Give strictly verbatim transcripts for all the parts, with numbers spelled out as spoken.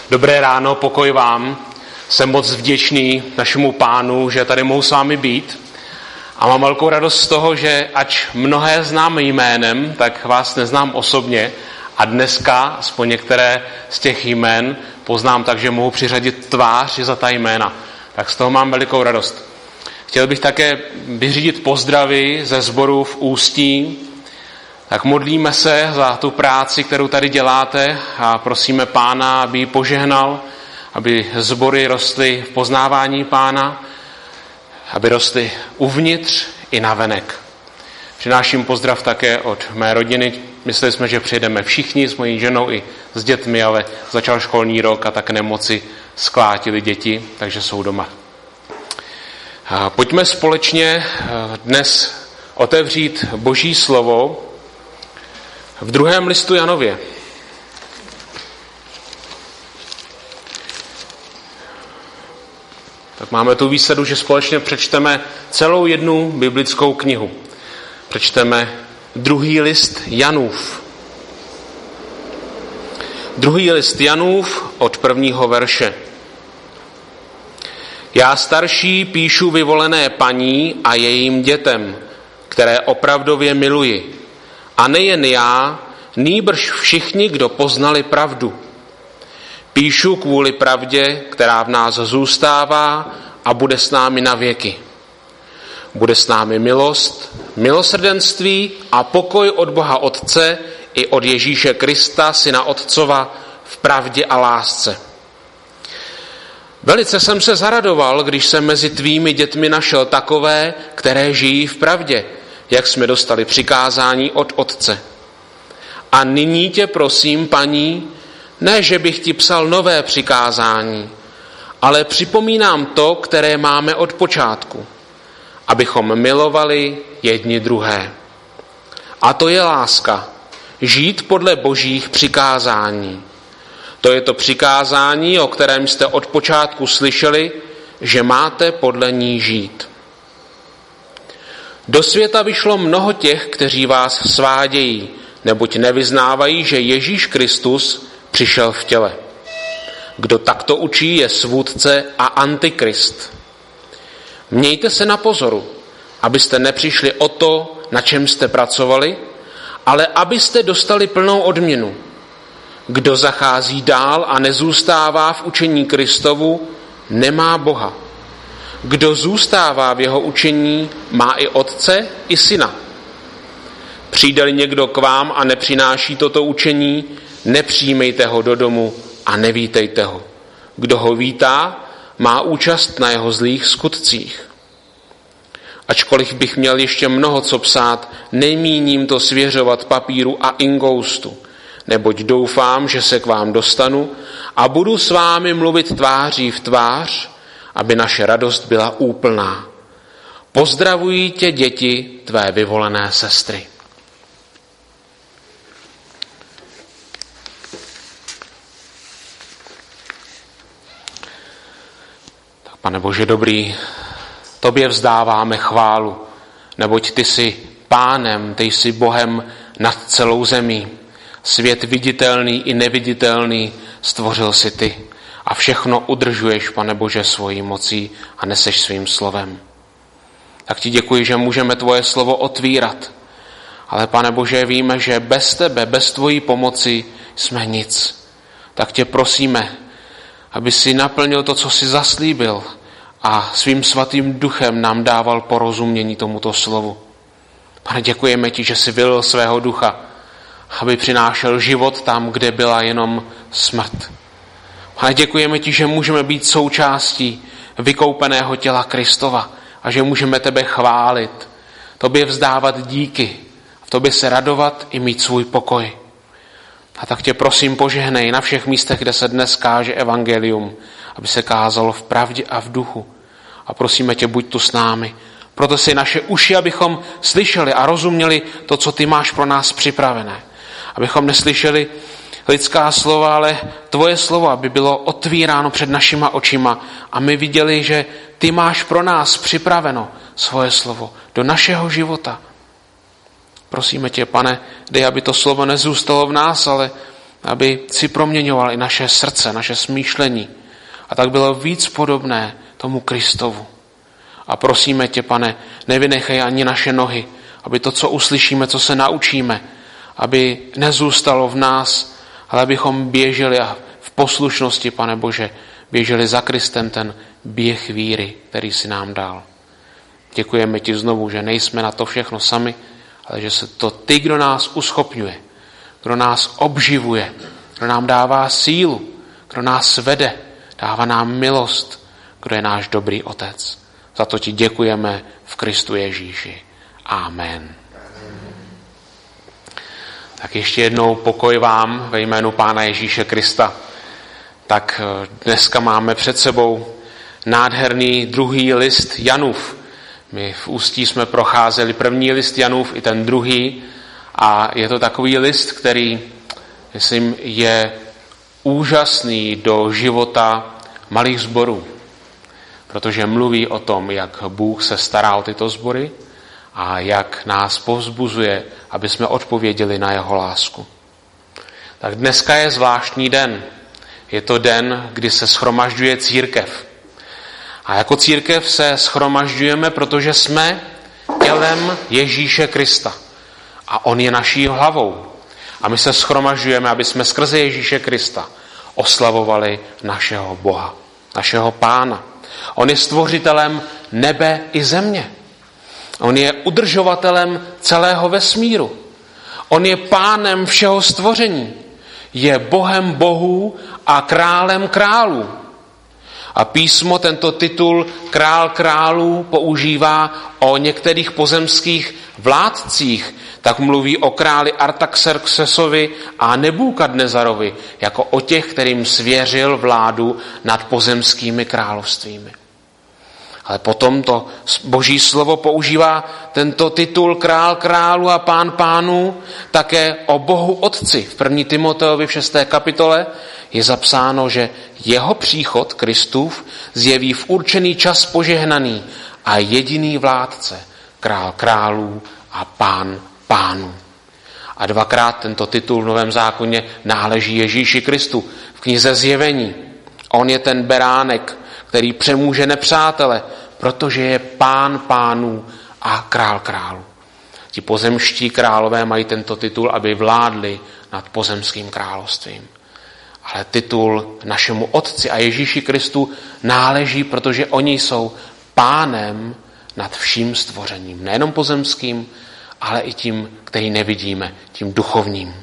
Dobré ráno, pokoj vám. Jsem moc vděčný našemu Pánu, že tady mohu s vámi být. A mám velkou radost z toho, že ač mnohé znám jménem, tak vás neznám osobně. A dneska, aspoň některé z těch jmén, poznám tak, že mohu přiřadit tvář za ta jména. Tak z toho mám velikou radost. Chtěl bych také vyřídit pozdravy ze sboru v Ústí. Tak modlíme se za tu práci, kterou tady děláte a prosíme Pána, aby ji požehnal, aby sbory rostly v poznávání Pána, aby rostly uvnitř i navenek. Přináším pozdrav také od mé rodiny. Mysleli jsme, že přijedeme všichni s mojí ženou i s dětmi, ale začal školní rok a tak nemoci sklátili děti, takže jsou doma. Pojďme společně dnes otevřít Boží slovo v druhém listu Janově. Tak máme tu výsadu, že společně přečteme celou jednu biblickou knihu. Přečteme druhý list Janův. Druhý list Janův od prvního verše. Já starší píšu vyvolené paní a jejím dětem, které opravdově miluji. A nejen já, nýbrž všichni, kdo poznali pravdu. Píšu kvůli pravdě, která v nás zůstává a bude s námi na věky. Bude s námi milost, milosrdenství a pokoj od Boha Otce i od Ježíše Krista, Syna Otcova, v pravdě a lásce. Velice jsem se zaradoval, když jsem mezi tvými dětmi našel takové, které žijí v pravdě, jak jsme dostali přikázání od Otce. A nyní tě prosím, paní, ne, že bych ti psal nové přikázání, ale připomínám to, které máme od počátku, abychom milovali jedni druhé. A to je láska, žít podle Božích přikázání. To je to přikázání, o kterém jste od počátku slyšeli, že máte podle ní žít. Do světa vyšlo mnoho těch, kteří vás svádějí, neboť nevyznávají, že Ježíš Kristus přišel v těle. Kdo takto učí, je svůdce a antikrist. Mějte se na pozoru, abyste nepřišli o to, na čem jste pracovali, ale abyste dostali plnou odměnu. Kdo zachází dál a nezůstává v učení Kristovu, nemá Boha. Kdo zůstává v jeho učení, má i Otce, i Syna. Přijde-li někdo k vám a nepřináší toto učení, nepřijmejte ho do domu a nevítejte ho. Kdo ho vítá, má účast na jeho zlých skutcích. Ačkoliv bych měl ještě mnoho co psát, nemíním to svěřovat papíru a ingoustu, neboť doufám, že se k vám dostanu a budu s vámi mluvit tváří v tvář, aby naše radost byla úplná. Pozdravují tě děti tvé vyvolené sestry. Tak, Pane Bože dobrý, tobě vzdáváme chválu, neboť ty jsi Pánem, ty jsi Bohem nad celou zemí. Svět viditelný i neviditelný stvořil si ty. A všechno udržuješ, Pane Bože, svojí mocí a neseš svým slovem. Tak ti děkuji, že můžeme tvoje slovo otvírat. Ale, Pane Bože, víme, že bez tebe, bez tvojí pomoci jsme nic. Tak tě prosíme, aby si naplnil to, co jsi zaslíbil a svým svatým duchem nám dával porozumění tomuto slovu. Pane, děkujeme ti, že jsi vylil svého ducha, aby přinášel život tam, kde byla jenom smrt. Pane, děkujeme ti, že můžeme být součástí vykoupeného těla Kristova a že můžeme tebe chválit, tobě vzdávat díky, v tobě se radovat i mít svůj pokoj. A tak tě prosím požehnej na všech místech, kde se dnes káže evangelium, aby se kázalo v pravdě a v duchu. A prosíme tě, buď tu s námi. Proto si naše uši, abychom slyšeli a rozuměli to, co ty máš pro nás připravené. Abychom neslyšeli lidská slova, ale tvoje slovo, aby bylo otvíráno před našima očima a my viděli, že ty máš pro nás připraveno svoje slovo do našeho života. Prosíme tě, Pane, dej, aby to slovo nezůstalo v nás, ale aby si proměňoval i naše srdce, naše smýšlení a tak bylo víc podobné tomu Kristovu. A prosíme tě, Pane, nevynechej ani naše nohy, aby to, co uslyšíme, co se naučíme, aby nezůstalo v nás, ale abychom běželi a v poslušnosti, Pane Bože, běželi za Kristem ten běh víry, který si nám dal. Děkujeme ti znovu, že nejsme na to všechno sami, ale že se to ty, kdo nás uschopňuje, kdo nás obživuje, kdo nám dává sílu, kdo nás vede, dává nám milost, kdo je náš dobrý otec. Za to ti děkujeme v Kristu Ježíši. Amen. Tak ještě jednou pokoj vám ve jménu Pána Ježíše Krista. Tak dneska máme před sebou nádherný druhý list Janův. My v Ústí jsme procházeli první list Janův i ten druhý a je to takový list, který, myslím, je úžasný do života malých sborů, protože mluví o tom, jak Bůh se stará o tyto sbory a jak nás povzbuzuje, aby jsme odpověděli na jeho lásku. Tak dneska je zvláštní den. Je to den, kdy se shromažďuje církev. A jako církev se shromažďujeme, protože jsme tělem Ježíše Krista. A on je naší hlavou. A my se shromažďujeme, aby jsme skrze Ježíše Krista oslavovali našeho Boha, našeho Pána. On je stvořitelem nebe i země. On je udržovatelem celého vesmíru. On je pánem všeho stvoření. Je Bohem bohů a králem králů. A písmo tento titul král králů používá o některých pozemských vládcích. Tak mluví o králi Artaxerxesovi a Nebukadnezarovi jako o těch, kterým svěřil vládu nad pozemskými královstvími. Ale potom to Boží slovo používá tento titul král králu a pán pánů také o Bohu Otci. V první Timoteovi v šesté kapitole je zapsáno, že jeho příchod Kristův zjeví v určený čas požehnaný a jediný vládce, král králů a pán pánů. A dvakrát tento titul v Novém zákoně náleží Ježíši Kristu. V knize Zjevení on je ten beránek, který přemůže nepřátele, protože je pán pánů a král králů. Ti pozemští králové mají tento titul, aby vládli nad pozemským královstvím. Ale titul našemu Otci a Ježíši Kristu náleží, protože oni jsou pánem nad vším stvořením. Nejenom pozemským, ale i tím, který nevidíme, tím duchovním.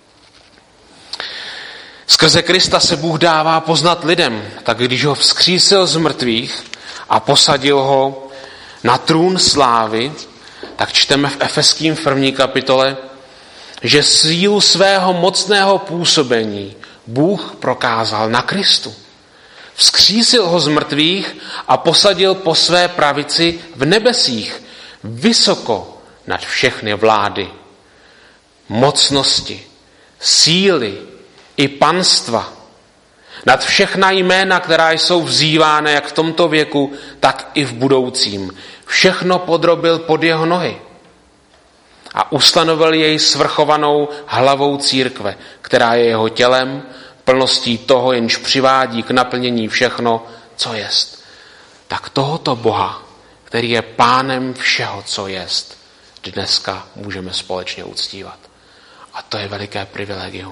Skrze Krista se Bůh dává poznat lidem, tak když ho vzkřísil z mrtvých a posadil ho na trůn slávy, tak čteme v Efeským v první kapitole, že sílu svého mocného působení Bůh prokázal na Kristu. Vzkřísil ho z mrtvých a posadil po své pravici v nebesích, vysoko nad všechny vlády, mocnosti, síly i panstva, nad všechna jména, která jsou vzývána jak v tomto věku, tak i v budoucím. Všechno podrobil pod jeho nohy a ustanovil jej svrchovanou hlavou církve, která je jeho tělem, plností toho, jenž přivádí k naplnění všechno, co jest. Tak tohoto Boha, který je pánem všeho, co jest, dneska můžeme společně uctívat. A to je veliké privilegium.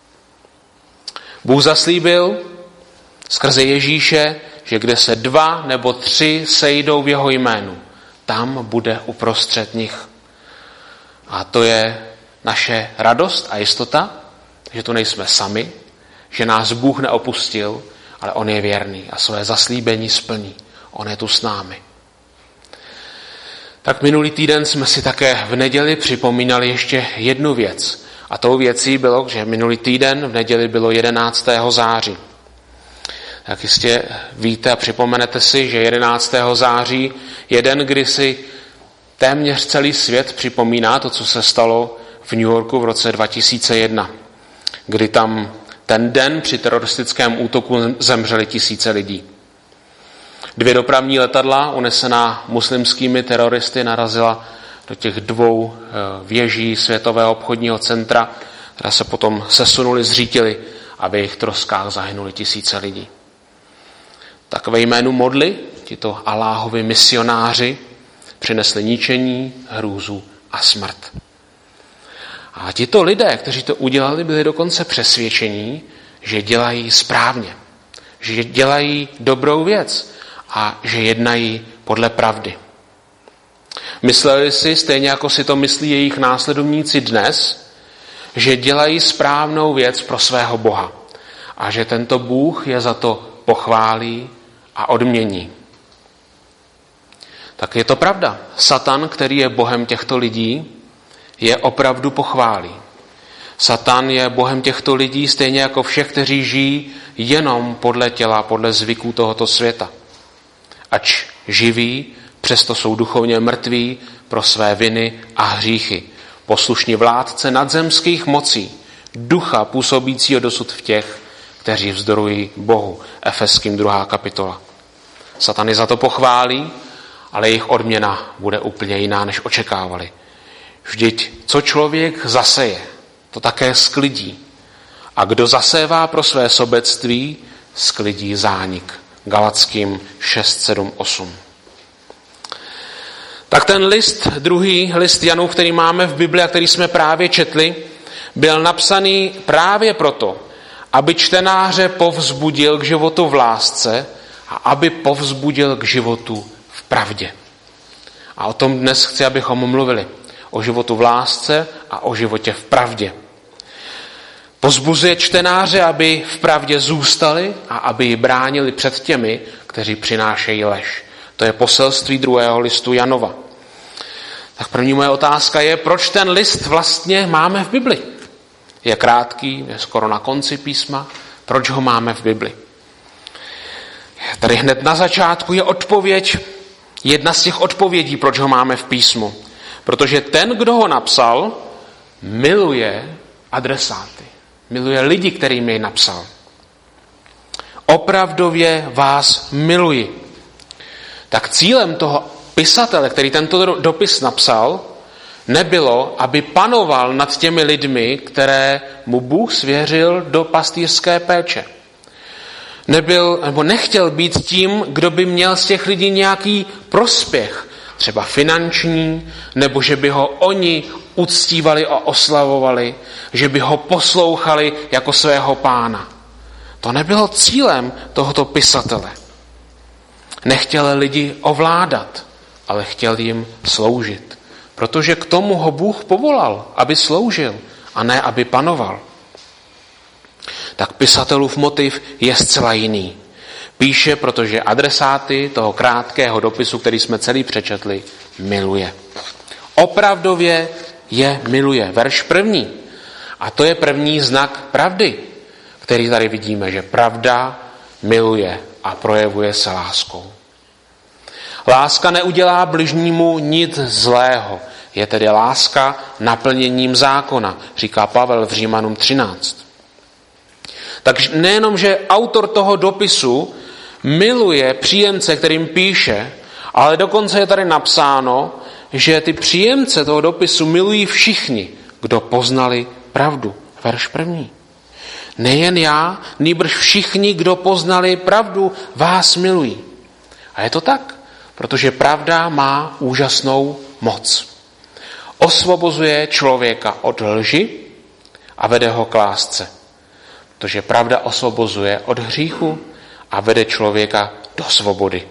Bůh zaslíbil skrze Ježíše, že kde se dva nebo tři sejdou v jeho jménu, tam bude uprostřed nich. A to je naše radost a jistota, že tu nejsme sami, že nás Bůh neopustil, ale on je věrný a své zaslíbení splní. On je tu s námi. Tak minulý týden jsme si také v neděli připomínali ještě jednu věc. A tou věcí bylo, že minulý týden v neděli bylo jedenáctého září. Tak jistě víte a připomenete si, že jedenáctého září je den, kdy si téměř celý svět připomíná to, co se stalo v New Yorku v roce dva tisíce jedna, kdy tam ten den při teroristickém útoku zemřeli tisíce lidí. Dvě dopravní letadla unesená muslimskými teroristy narazila do těch dvou věží Světového obchodního centra. které se potom sesunuli, zřítili a v jejich troskách zahynuli tisíce lidí. Tak ve jménu modly tito Alláhovi misionáři přinesli ničení, hrůzu a smrt. A tito lidé, kteří to udělali, byli dokonce přesvědčení, že dělají správně, že dělají dobrou věc a že jednají podle pravdy. Mysleli si, stejně jako si to myslí jejich následovníci dnes, že dělají správnou věc pro svého Boha a že tento Bůh je za to pochválí a odmění. Tak je to pravda. Satan, který je bohem těchto lidí, je opravdu pochválí. Satan je bohem těchto lidí stejně jako všech, kteří žijí jenom podle těla, podle zvyků tohoto světa. Ač živí, přesto jsou duchovně mrtví pro své viny a hříchy. Poslušní vládce nadzemských mocí, ducha působícího dosud v těch, kteří vzdorují Bohu. Efeským druhá kapitola. Satan je za to pochválí, ale jejich odměna bude úplně jiná, než očekávali. Vždyť, co člověk zaseje, to také sklidí. A kdo zasévá pro své sobectví, sklidí zánik. Galackým šest, sedm, osm. Tak ten list, druhý list Janův, který máme v Bibli a který jsme právě četli, byl napsaný právě proto, aby čtenáře povzbudil k životu v lásce a aby povzbudil k životu v pravdě. A o tom dnes chci, abychom mluvili. O životu v lásce a o životě v pravdě. Povzbuzuje čtenáře, aby v pravdě zůstali a aby ji bránili před těmi, kteří přinášejí lež. To je poselství druhého listu Janova. Tak první moje otázka je, proč ten list vlastně máme v Bibli? Je krátký, je skoro na konci písma. Proč ho máme v Bibli? Tady hned na začátku je odpověď, jedna z těch odpovědí, proč ho máme v písmu. Protože ten, kdo ho napsal, miluje adresáty. Miluje lidi, kterým jej napsal. Opravdově vás miluji. Tak cílem toho pisatele, který tento dopis napsal, nebylo, aby panoval nad těmi lidmi, které mu Bůh svěřil do pastýřské péče. Nebyl, nebo nechtěl být tím, kdo by měl z těch lidí nějaký prospěch, třeba finanční, nebo že by ho oni uctívali a oslavovali, že by ho poslouchali jako svého pána. To nebylo cílem tohoto pisatele. Nechtěl lidi ovládat, ale chtěl jim sloužit. Protože k tomu ho Bůh povolal, aby sloužil a ne, aby panoval. Tak pisatelův motiv je zcela jiný. Píše, protože adresáty toho krátkého dopisu, který jsme celý přečetli, miluje. Opravdově je miluje. Verš první. A to je první znak pravdy, který tady vidíme, že pravda miluje a projevuje se láskou. Láska neudělá bližnímu nic zlého. Je tedy láska naplněním zákona, říká Pavel v Římanům třináct. Takže nejenom, že autor toho dopisu miluje příjemce, kterým píše, ale dokonce je tady napsáno, že ty příjemce toho dopisu milují všichni, kdo poznali pravdu. Verš první. Nejen já, nýbrž všichni, kdo poznali pravdu, vás milují. A je to tak, protože pravda má úžasnou moc. Osvobozuje člověka od lži a vede ho k lásce. Protože pravda osvobozuje od hříchu a vede člověka do svobody.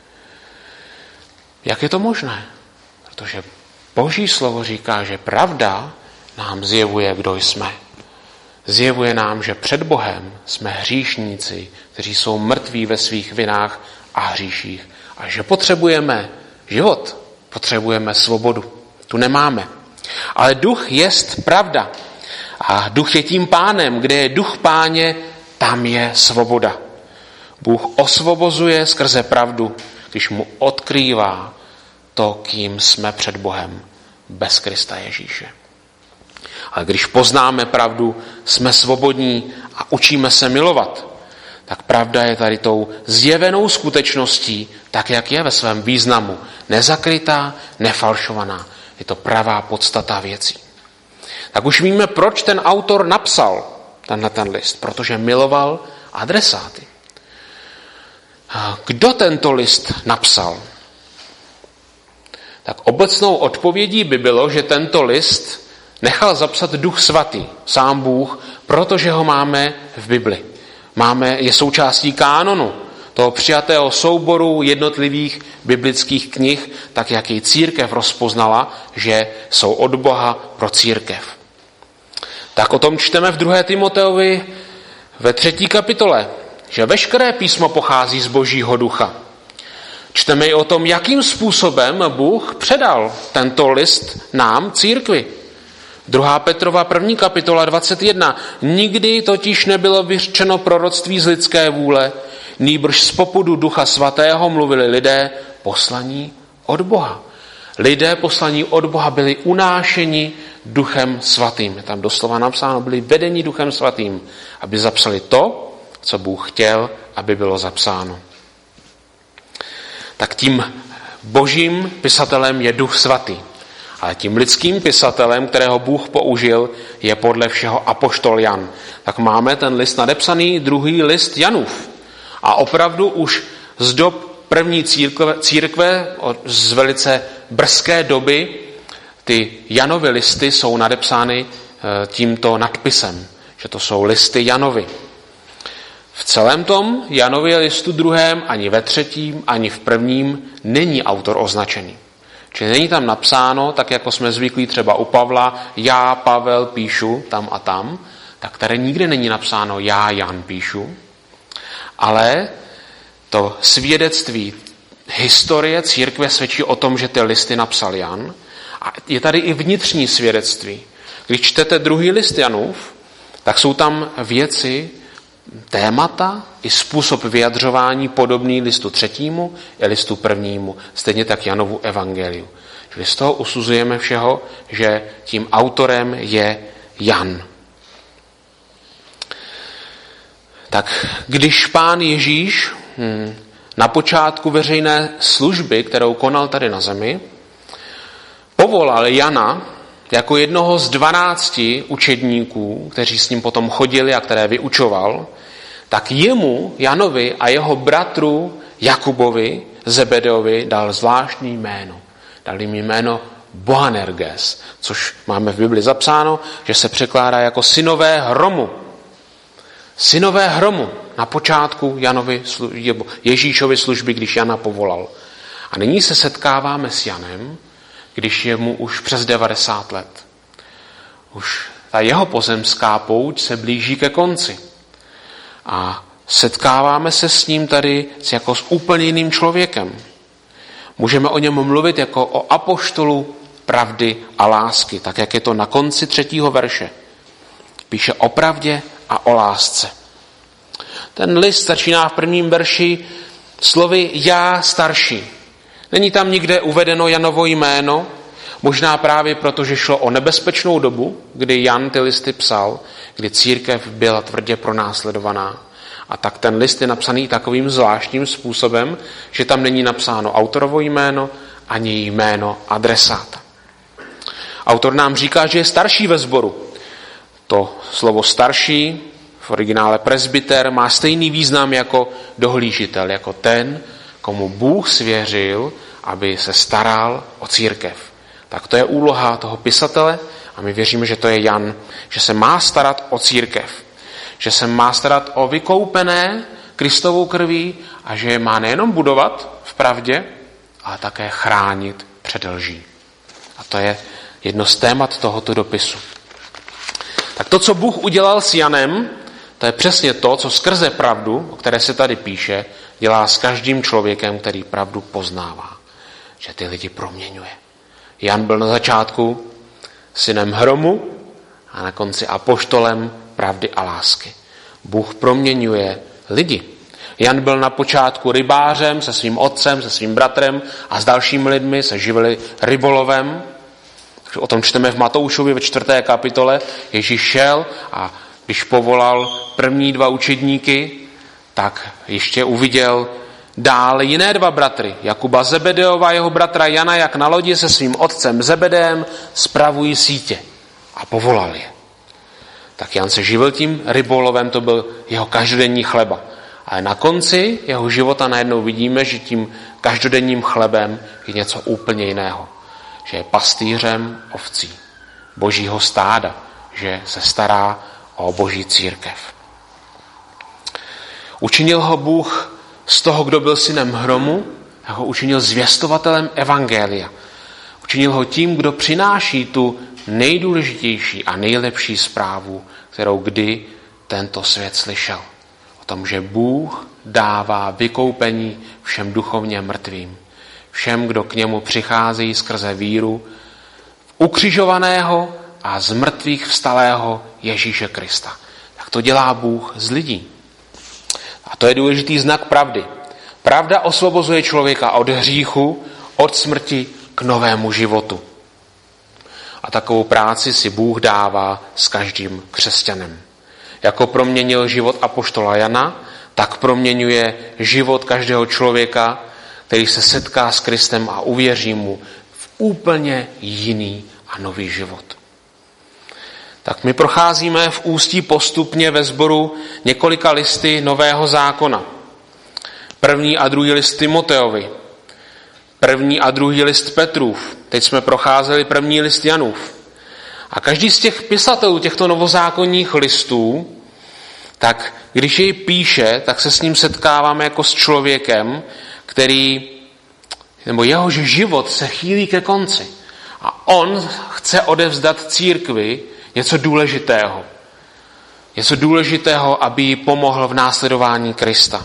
Jak je to možné? Protože Boží slovo říká, že pravda nám zjevuje, kdo jsme. Zjevuje nám, že před Bohem jsme hříšníci, kteří jsou mrtví ve svých vinách a hříších. A že potřebujeme život, potřebujeme svobodu. Tu nemáme. Ale duch jest pravda. A duch je tím pánem. Kde je duch páně, tam je svoboda. Bůh osvobozuje skrze pravdu, když mu odkrývá to, kým jsme před Bohem bez Krista Ježíše. Ale když poznáme pravdu, jsme svobodní a učíme se milovat, tak pravda je tady tou zjevenou skutečností, tak jak je ve svém významu. Nezakrytá, nefalšovaná. Je to pravá podstata věcí. tak už víme, proč ten autor napsal tenhle ten list. Protože miloval adresáty. Kdo tento list napsal? Tak obecnou odpovědí by bylo, že tento list nechal zapsat Duch Svatý, sám Bůh, protože ho máme v Bibli. Máme, je součástí kánonu, toho přijatého souboru jednotlivých biblických knih, tak jak ji církev rozpoznala, že jsou od Boha pro církev. Tak o tom čteme v druhé Timoteovi ve třetí kapitole, že veškeré písmo pochází z Božího ducha. Čteme i o tom, jakým způsobem Bůh předal tento list nám, církvi. druhá Petrova první kapitola dvacet jedna. Nikdy totiž nebylo vyřčeno proroctví z lidské vůle, nýbrž z popudu Ducha Svatého mluvili lidé poslaní od Boha. Lidé poslaní od Boha byli unášeni Duchem Svatým. Je tam doslova napsáno, byli vedeni Duchem Svatým, aby zapsali to, co Bůh chtěl, aby bylo zapsáno. Tak tím božím pisatelem je Duch Svatý. Ale tím lidským pisatelem, kterého Bůh použil, je podle všeho apoštol Jan. Tak máme ten list nadepsaný, druhý list Janův. A opravdu už z dob první církve, církve z velice brzké doby, ty Janovy listy jsou nadepsány tímto nadpisem, že to jsou listy Janovy. V celém tom Janově listu druhém, ani ve třetím, ani v prvním není autor označený. Čili není tam napsáno, tak jako jsme zvyklí třeba u Pavla, já Pavel píšu tam a tam, tak tady nikdy není napsáno já Jan píšu, ale to svědectví historie církve svědčí o tom, že ty listy napsal Jan. A je tady i vnitřní svědectví. Když čtete druhý list Janův, tak jsou tam věci, témata i způsob vyjadřování podobný listu třetímu i listu prvnímu, stejně tak Janovu evangeliu. Čili z toho usuzujeme všeho, že tím autorem je Jan. Tak když Pán Ježíš hm, na počátku veřejné služby, kterou konal tady na zemi, povolal Jana jako jednoho z dvanácti učedníků, kteří s ním potom chodili a které vyučoval, tak jemu, Janovi a jeho bratru Jakubovi, Zebedeovi, dal zvláštní jméno. Dal jim jméno Boanerges, což máme v Bibli zapsáno, že se překládá jako synové hromu. Synové hromu na počátku Janovi, Ježíšovy služby, když Jana povolal. A nyní se setkáváme s Janem, když je mu už přes devadesát let. Už ta jeho pozemská pouť se blíží ke konci. A setkáváme se s ním tady jako s úplně jiným člověkem. Můžeme o něm mluvit jako o apoštolu pravdy a lásky, tak jak je to na konci třetího verše. Píše o pravdě a o lásce. Ten list začíná v prvním verši slovy já starší. Není tam nikde uvedeno Janovo jméno, možná právě proto, že šlo o nebezpečnou dobu, kdy Jan ty listy psal, kdy církev byla tvrdě pronásledovaná. A tak ten list je napsaný takovým zvláštním způsobem, že tam není napsáno autorovo jméno ani jméno adresáta. Autor nám říká, že je starší ve sboru. To slovo starší, v originále presbyter, má stejný význam jako dohlížitel, jako ten, komu Bůh svěřil, aby se staral o církev. Tak to je úloha toho pisatele a my věříme, že to je Jan, že se má starat o církev, že se má starat o vykoupené Kristovou krví a že je má nejenom budovat v pravdě, ale také chránit před lží. A to je jedno z témat tohoto dopisu. Tak to, co Bůh udělal s Janem, to je přesně to, co skrze pravdu, o které se tady píše, dělá s každým člověkem, který pravdu poznává. Že ty lidi proměňuje. Jan byl na začátku synem hromu a na konci apoštolem pravdy a lásky. Bůh proměňuje lidi. Jan byl na počátku rybářem se svým otcem, se svým bratrem a s dalšími lidmi se živili rybolovem. O tom čteme v Matoušovi ve čtvrté kapitole. Ježíš šel a když povolal první dva učedníky, tak ještě uviděl dále jiné dva bratry, Jakuba Zebedeova a jeho bratra Jana, jak na lodi se svým otcem Zebedem spravují sítě. a povolal je. Tak Jan se živil tím rybolovem, to byl jeho každodenní chleba. Ale na konci jeho života najednou vidíme, že tím každodenním chlebem je něco úplně jiného. Že je pastýřem ovcí, božího stáda, že se stará o boží církev. Učinil ho Bůh z toho, kdo byl synem hromu, a ho učinil zvěstovatelem evangelia. Učinil ho tím, kdo přináší tu nejdůležitější a nejlepší zprávu, kterou kdy tento svět slyšel. O tom, že Bůh dává vykoupení všem duchovně mrtvým. Všem, kdo k němu přicházejí skrze víru ukřižovaného a z mrtvých vstalého Ježíše Krista. Tak to dělá Bůh z lidí. A to je důležitý znak pravdy. Pravda osvobozuje člověka od hříchu, od smrti k novému životu. A takovou práci si Bůh dává s každým křesťanem. Jako proměnil život apoštola Jana, tak proměňuje život každého člověka, který se setká s Kristem a uvěří mu v úplně jiný a nový život. Tak my procházíme v Ústí postupně ve sboru několika listy Nového zákona. První a druhý list Timoteovi, první a druhý list Petrův, teď jsme procházeli první list Janův. A každý z těch pisatelů těchto novozákonních listů, tak když jej píše, tak se s ním setkáváme jako s člověkem, který, nebo jehož život se chýlí ke konci. A on chce odevzdat církvi něco důležitého. Něco důležitého, aby jí pomohl v následování Krista.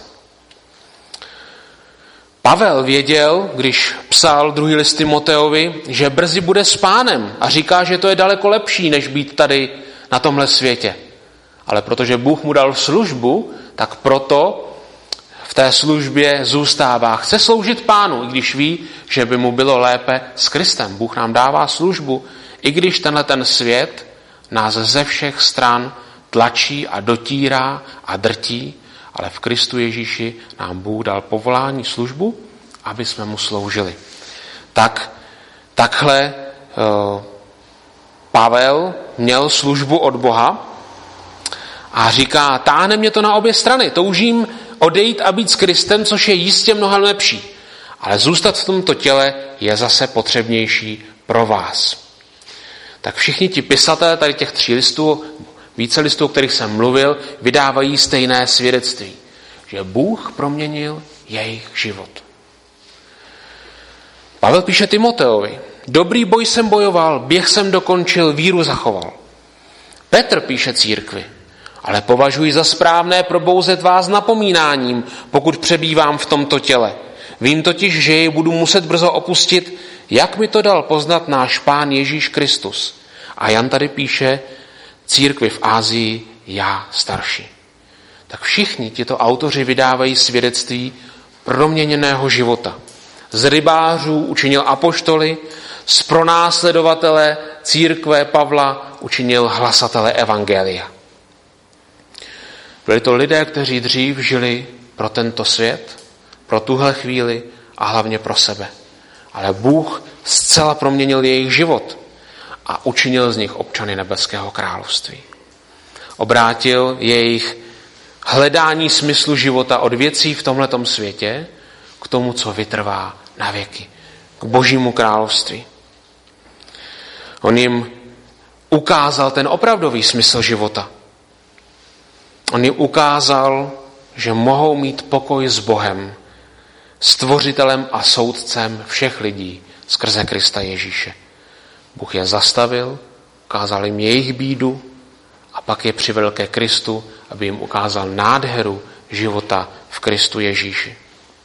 Pavel věděl, když psal druhý list Timoteovi, že brzy bude s Pánem a říká, že to je daleko lepší, než být tady na tomhle světě. Ale protože Bůh mu dal službu, tak proto v té službě zůstává. Chce sloužit Pánu, i když ví, že by mu bylo lépe s Kristem. Bůh nám dává službu, i když tenhle ten svět nás ze všech stran tlačí a dotírá a drtí, ale v Kristu Ježíši nám Bůh dal povolání službu, aby jsme mu sloužili. Tak, takhle uh, Pavel měl službu od Boha a říká, táhne mě to na obě strany, toužím odejít a být s Kristem, což je jistě mnohem lepší. Ale zůstat v tomto těle je zase potřebnější pro vás. Tak všichni ti pisatelé tady těch tří listů, více listů, o kterých jsem mluvil, vydávají stejné svědectví, že Bůh proměnil jejich život. Pavel píše Timoteovi, dobrý boj jsem bojoval, běh jsem dokončil, víru zachoval. Petr píše církvi, ale považuji za správné probouzet vás napomínáním, pokud přebývám v tomto těle. Vím totiž, že jej budu muset brzo opustit, jak mi to dal poznat náš Pán Ježíš Kristus. A Jan tady píše církvi v Asii, já starší. Tak všichni tito autoři vydávají svědectví proměněného života. Z rybářů učinil apoštoly, z pronásledovatele církve Pavla učinil hlasatele evangelia. Byli to lidé, kteří dřív žili pro tento svět, pro tuhle chvíli a hlavně pro sebe. Ale Bůh zcela proměnil jejich život a učinil z nich občany nebeského království. Obrátil jejich hledání smyslu života od věcí v tomhletom světě k tomu, co vytrvá na věky, k božímu království. On jim ukázal ten opravdový smysl života. On jim ukázal, že mohou mít pokoj s Bohem, stvořitelem a soudcem všech lidí skrze Krista Ježíše. Bůh je zastavil, ukázal jim jejich bídu a pak je přivedl ke Kristu, aby jim ukázal nádheru života v Kristu Ježíši.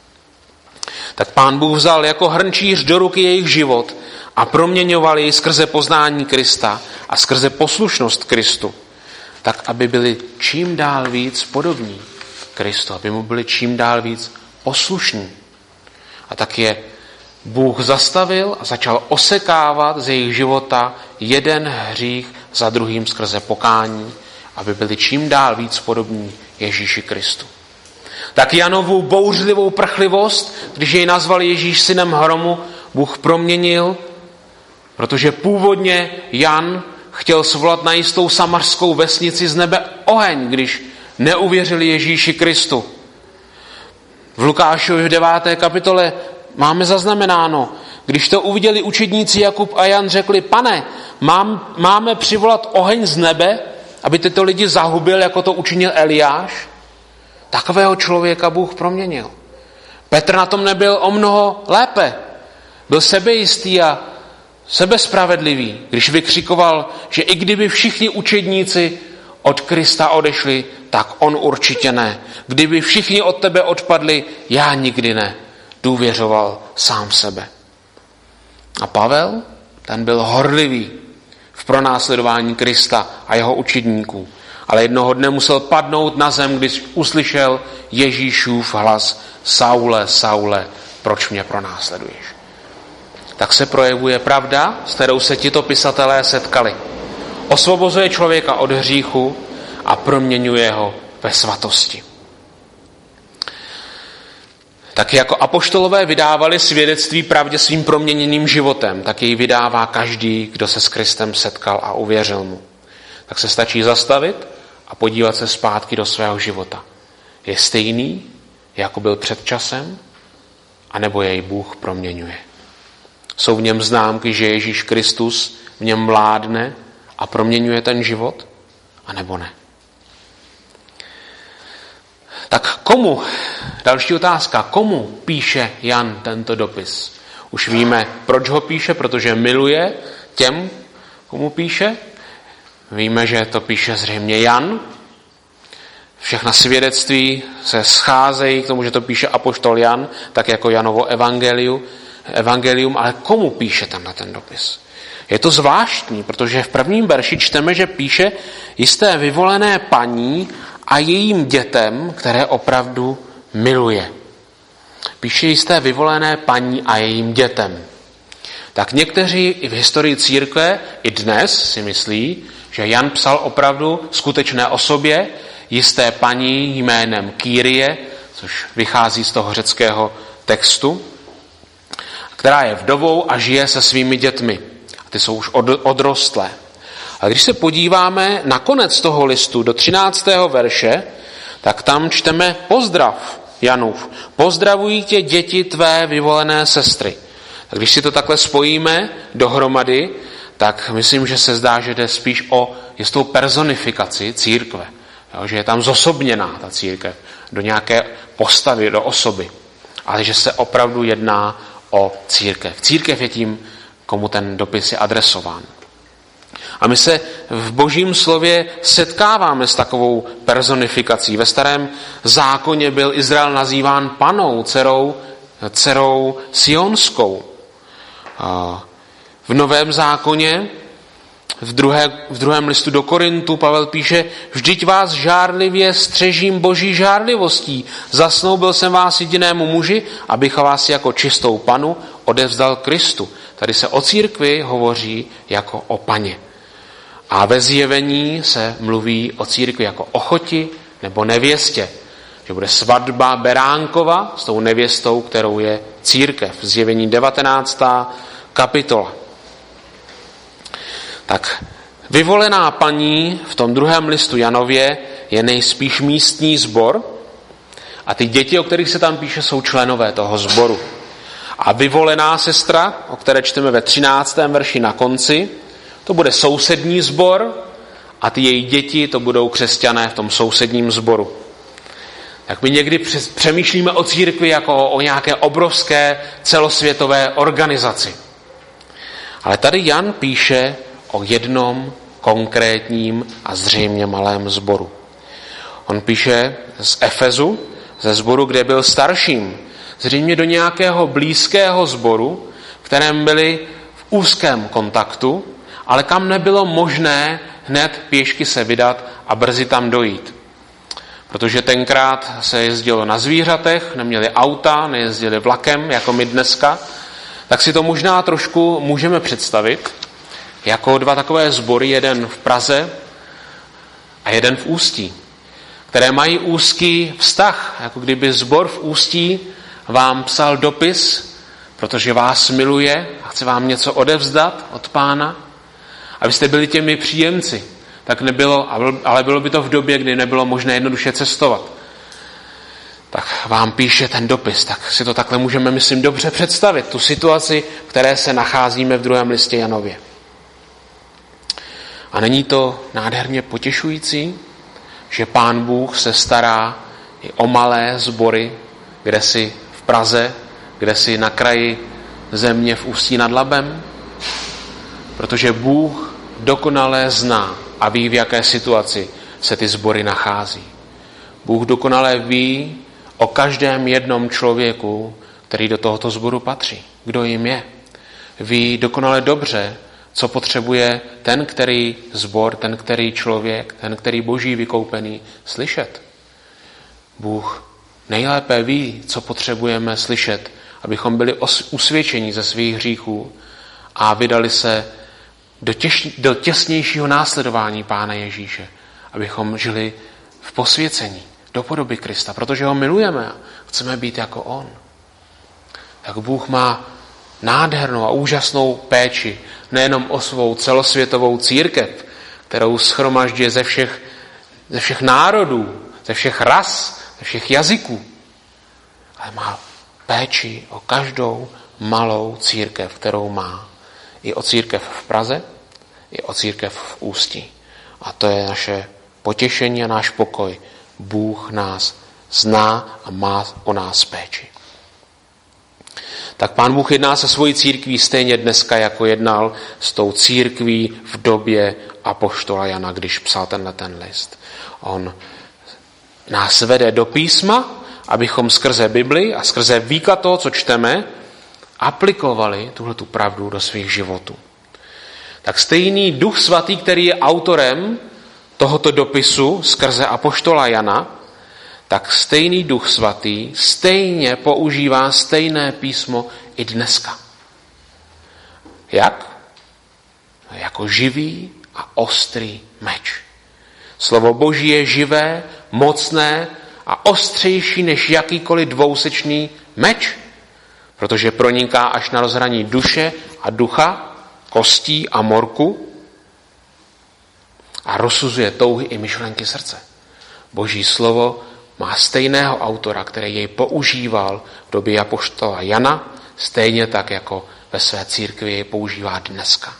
Tak Pán Bůh vzal jako hrnčíř do ruky jejich život a proměňoval jej skrze poznání Krista a skrze poslušnost Kristu, tak aby byli čím dál víc podobní Kristu, aby mu byli čím dál víc poslušní. A tak je Bůh zastavil a začal osekávat z jejich života jeden hřích za druhým skrze pokání, aby byli čím dál víc podobní Ježíši Kristu. Tak Janovu bouřlivou prchlivost, když jej nazval Ježíš synem hromu, Bůh proměnil, protože původně Jan chtěl svolat na jistou samařskou vesnici z nebe oheň, když neuvěřili Ježíši Kristu. V Lukášově v deváté kapitole máme zaznamenáno, když to uviděli učedníci Jakub a Jan, řekli: Pane, mám, máme přivolat oheň z nebe, aby tyto lidi zahubil, jako to učinil Eliáš? Takového člověka Bůh proměnil. Petr na tom nebyl o mnoho lépe. Byl sebejistý a sebespravedlivý, když vykřikoval, že i kdyby všichni učedníci od Krista odešli, tak on určitě ne. Kdyby všichni od tebe odpadli, já nikdy ne. Důvěřoval sám sebe. A Pavel, ten byl horlivý v pronásledování Krista a jeho učedníků. Ale jednoho dne musel padnout na zem, když uslyšel Ježíšův hlas: Saule, Saule, proč mě pronásleduješ? Tak se projevuje pravda, s kterou se tito pisatelé setkali. Osvobozuje člověka od hříchu a proměňuje ho ve svatosti. Tak jako apoštolové vydávali svědectví pravdě svým proměněným životem, tak jej vydává každý, kdo se s Kristem setkal a uvěřil mu. Tak se stačí zastavit a podívat se zpátky do svého života. Je stejný, jako byl před časem, anebo jej Bůh proměňuje. Jsou v něm známky, že Ježíš Kristus v něm vládne a proměňuje ten život, anebo ne. Tak komu, další otázka, komu píše Jan tento dopis? Už víme, proč ho píše, protože miluje těm, komu píše. Víme, že to píše zřejmě Jan. Všechna svědectví se scházejí k tomu, že to píše apoštol Jan, tak jako Janovo evangelium, evangelium, ale komu píše tenhle ten dopis? Je to zvláštní, protože v prvním verši čteme, že píše jisté vyvolené paní a jejím dětem, které opravdu miluje. Píše jisté vyvolené paní a jejím dětem. Tak někteří i v historii církve, i dnes si myslí, že Jan psal opravdu skutečné osobě, jisté paní jménem Kyrie, což vychází z toho řeckého textu, která je vdovou a žije se svými dětmi. A ty jsou už od, odrostlé. A když se podíváme na konec toho listu do třináctého verše, tak tam čteme pozdrav Janův. Pozdravují tě děti tvé vyvolené sestry. A když si to takhle spojíme dohromady, tak myslím, že se zdá, že jde spíš o jistou personifikaci církve. Jo, že je tam zosobněná ta církev do nějaké postavy, do osoby. Ale že se opravdu jedná o církev. Církev je tím, komu ten dopis je adresován. A my se v Božím slově setkáváme s takovou personifikací. Ve starém zákoně byl Izrael nazýván panou, dcerou, dcerou sionskou. V novém zákoně, v, druhé, v druhém listu do Korintu, Pavel píše: vždyť vás žárlivě střežím Boží žárlivostí. Zasnoubil jsem vás jedinému muži, abych vás jako čistou panu odevzdal Kristu. Tady se o církvi hovoří jako o paně. A ve Zjevení se mluví o církvi jako o choti nebo nevěstě. Že bude svatba Beránkova s tou nevěstou, kterou je církev. Zjevení devatenáctá kapitola. Tak vyvolená paní v tom druhém listu Janově je nejspíš místní sbor a ty děti, o kterých se tam píše, jsou členové toho sboru. A vyvolená sestra, o které čteme ve třináctém verši na konci, to bude sousední sbor a ty její děti, to budou křesťané v tom sousedním sboru. Tak my někdy přemýšlíme o církvi jako o nějaké obrovské celosvětové organizaci. Ale tady Jan píše o jednom konkrétním a zřejmě malém sboru. On píše z Efezu, ze sboru, kde byl starším, zřejmě do nějakého blízkého sboru, v kterém byli v úzkém kontaktu, ale kam nebylo možné hned pěšky se vydat a brzy tam dojít. Protože tenkrát se jezdilo na zvířatech, neměli auta, nejezdili vlakem, jako my dneska, tak si to možná trošku můžeme představit jako dva takové sbory, jeden v Praze a jeden v Ústí, které mají úzký vztah, jako kdyby sbor v Ústí vám psal dopis, protože vás miluje a chce vám něco odevzdat od Pána. abyste byli těmi příjemci, tak nebylo, ale bylo by to v době, kdy nebylo možné jednoduše cestovat. Tak vám píše ten dopis, tak si to takhle můžeme, myslím, dobře představit, tu situaci, v které se nacházíme v druhém listě Janově. A není to nádherně potěšující, že Pán Bůh se stará i o malé sbory, kde si v Praze, kde si na kraji země v Ústí nad Labem? Protože Bůh dokonale zná a ví, v jaké situaci se ty sbory nachází. Bůh dokonale ví o každém jednom člověku, který do tohoto sboru patří. Kdo jim je. Ví dokonale dobře, co potřebuje ten, který sbor, ten, který člověk, ten, který boží vykoupený slyšet. Bůh nejlépe ví, co potřebujeme slyšet, abychom byli usvědčeni ze svých hříchů a vydali se do, těž, do těsnějšího následování Pána Ježíše, abychom žili v posvěcení do podoby Krista, protože ho milujeme a chceme být jako on. Tak Bůh má nádhernou a úžasnou péči nejenom o svou celosvětovou církev, kterou shromažďuje ze všech, ze všech národů, ze všech ras, ze všech jazyků, ale má péči o každou malou církev, kterou má. I o církev v Praze, i o církev v Ústí. A to je naše potěšení a náš pokoj. Bůh nás zná a má o nás péči. Tak Pán Bůh jedná se svojí církví stejně dneska, jako jednal s tou církví v době apoštola Jana, když psal tenhle ten list. On nás vede do písma, abychom skrze Bibli a skrze výklad toho, co čteme, aplikovali tuhletu pravdu do svých životů. Tak stejný Duch Svatý, který je autorem tohoto dopisu skrze apoštola Jana, tak stejný Duch Svatý stejně používá stejné písmo i dneska. Jak? Jako živý a ostrý meč. Slovo Boží je živé, mocné a ostřejší než jakýkoliv dvousečný meč, protože proniká až na rozhraní duše a ducha, kostí a morku a rozsuzuje touhy i myšlenky srdce. Boží slovo má stejného autora, který jej používal v době apoštola Jana, stejně tak, jako ve své církvi jej používá dneska.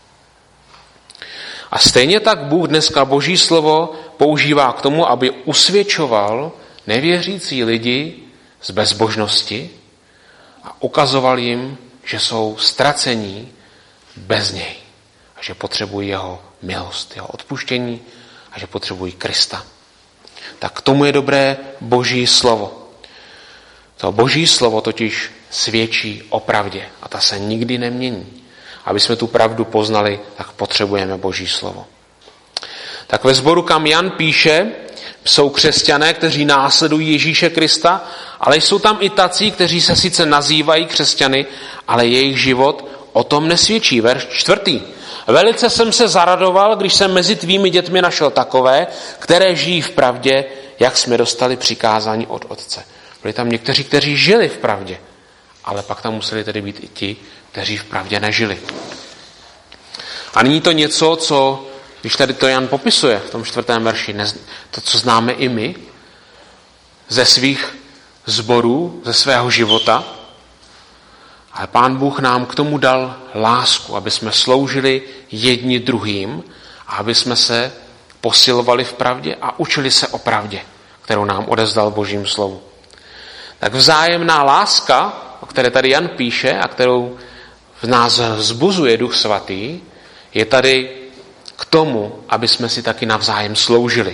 A stejně tak Bůh dneska Boží slovo používá k tomu, aby usvědčoval nevěřící lidi z bezbožnosti a ukazoval jim, že jsou ztracení bez něj a že potřebují jeho milost, jeho odpuštění a že potřebují Krista. Tak k tomu je dobré Boží slovo. To Boží slovo totiž svědčí o pravdě a ta se nikdy nemění. Aby jsme tu pravdu poznali, tak potřebujeme Boží slovo. Tak ve sboru, kam Jan píše, jsou křesťané, kteří následují Ježíše Krista, ale jsou tam i tací, kteří se sice nazývají křesťany, ale jejich život o tom nesvědčí. Verš čtvrtý. Velice jsem se zaradoval, když jsem mezi tvými dětmi našel takové, které žijí v pravdě, jak jsme dostali přikázání od Otce. Byli tam někteří, kteří žili v pravdě, ale pak tam museli tedy být i ti, kteří v pravdě nežili. A není to něco, co, když tady to Jan popisuje v tom čtvrtém verši, to, co známe i my ze svých sborů, ze svého života, ale Pán Bůh nám k tomu dal lásku, aby jsme sloužili jedni druhým a aby jsme se posilovali v pravdě a učili se o pravdě, kterou nám odezdal Božím slovu. Tak vzájemná láska, o které tady Jan píše a kterou v nás vzbuzuje Duch Svatý, je tady k tomu, aby jsme si taky navzájem sloužili.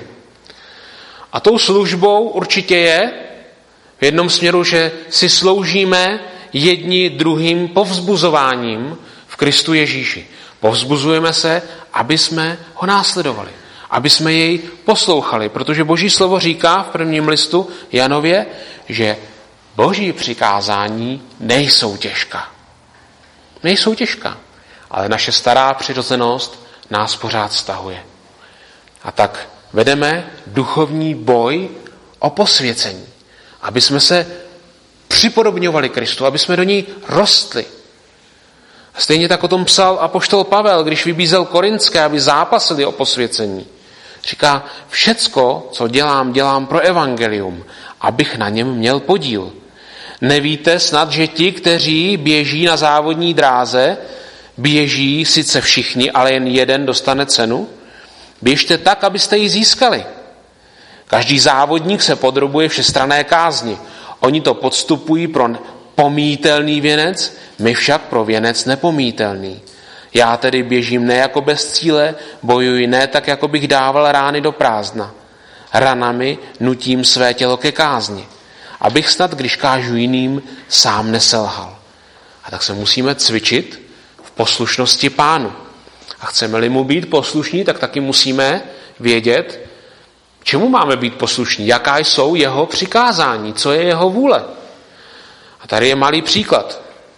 A tou službou určitě je v jednom směru, že si sloužíme jedni druhým povzbuzováním v Kristu Ježíši. Povzbuzujeme se, aby jsme ho následovali, aby jsme jej poslouchali, protože Boží slovo říká v prvním listu Janově, že Boží přikázání nejsou těžká. Nejsou těžká, ale naše stará přirozenost nás pořád stahuje. A tak vedeme duchovní boj o posvěcení, aby jsme se připodobňovali Kristu, aby jsme do ní rostli. Stejně tak o tom psal apoštol Pavel, když vybízel Korinské, aby zápasili o posvěcení. Říká, všecko, co dělám, dělám pro evangelium, abych na něm měl podíl. Nevíte snad, že ti, kteří běží na závodní dráze, běží sice všichni, ale jen jeden dostane cenu? Běžte tak, abyste ji získali. Každý závodník se podrobuje všestranné kázni. Oni to podstupují pro pomítelný věnec, my však pro věnec nepomítelný. Já tedy běžím ne jako bez cíle, bojuji ne tak, jako bych dával rány do prázdna. Ranami nutím své tělo ke kázni, abych snad, když kážu jiným, sám neselhal. A tak se musíme cvičit v poslušnosti Pánu. A chceme-li mu být poslušní, tak taky musíme vědět, čemu máme být poslušní, jaká jsou jeho přikázání, co je jeho vůle. A tady je malý příklad.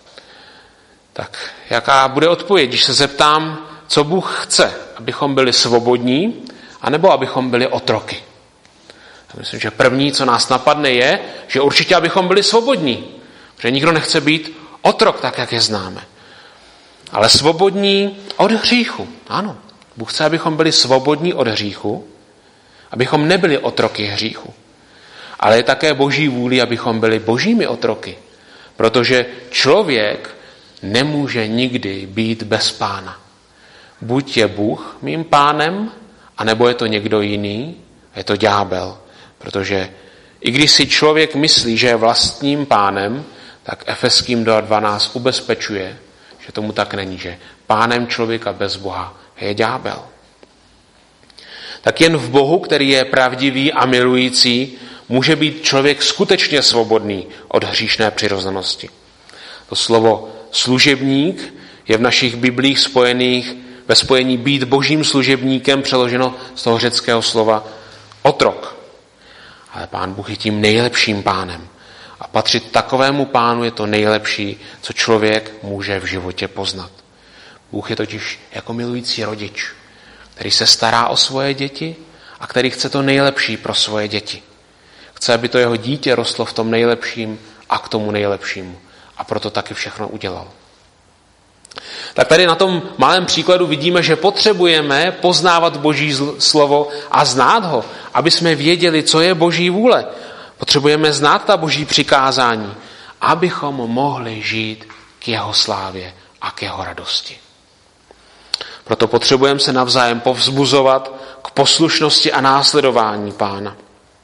Tak jaká bude odpověď, když se zeptám, co Bůh chce, abychom byli svobodní, anebo abychom byli otroky? Já myslím, že první, co nás napadne, je, že určitě abychom byli svobodní, protože nikdo nechce být otrok, tak jak je známe. Ale svobodní od hříchu. Ano, Bůh chce, abychom byli svobodní od hříchu, abychom nebyli otroky hříchu. Ale je také boží vůli, abychom byli božími otroky, protože člověk nemůže nikdy být bez Pána. Buď je Bůh mým pánem, anebo je to někdo jiný, je to ďábel. Protože i když si člověk myslí, že je vlastním pánem, tak Efeským dva dvanáct ubezpečuje, že tomu tak není, že pánem člověka bez Boha je ďábel. Tak jen v Bohu, který je pravdivý a milující, může být člověk skutečně svobodný od hříšné přirozenosti. To slovo služebník je v našich biblích spojených ve spojení být božím služebníkem přeloženo z toho řeckého slova otrok. Ale Pán Bůh je tím nejlepším pánem. A patřit takovému pánu je to nejlepší, co člověk může v životě poznat. Bůh je totiž jako milující rodič, který se stará o svoje děti a který chce to nejlepší pro svoje děti. Chce, aby to jeho dítě rostlo v tom nejlepším a k tomu nejlepšímu. A proto taky všechno udělal. Tak tady na tom malém příkladu vidíme, že potřebujeme poznávat Boží slovo a znát ho, aby jsme věděli, co je Boží vůle. Potřebujeme znát ta Boží přikázání, abychom mohli žít k jeho slávě a k jeho radosti. Proto potřebujeme se navzájem povzbuzovat k poslušnosti a následování Pána.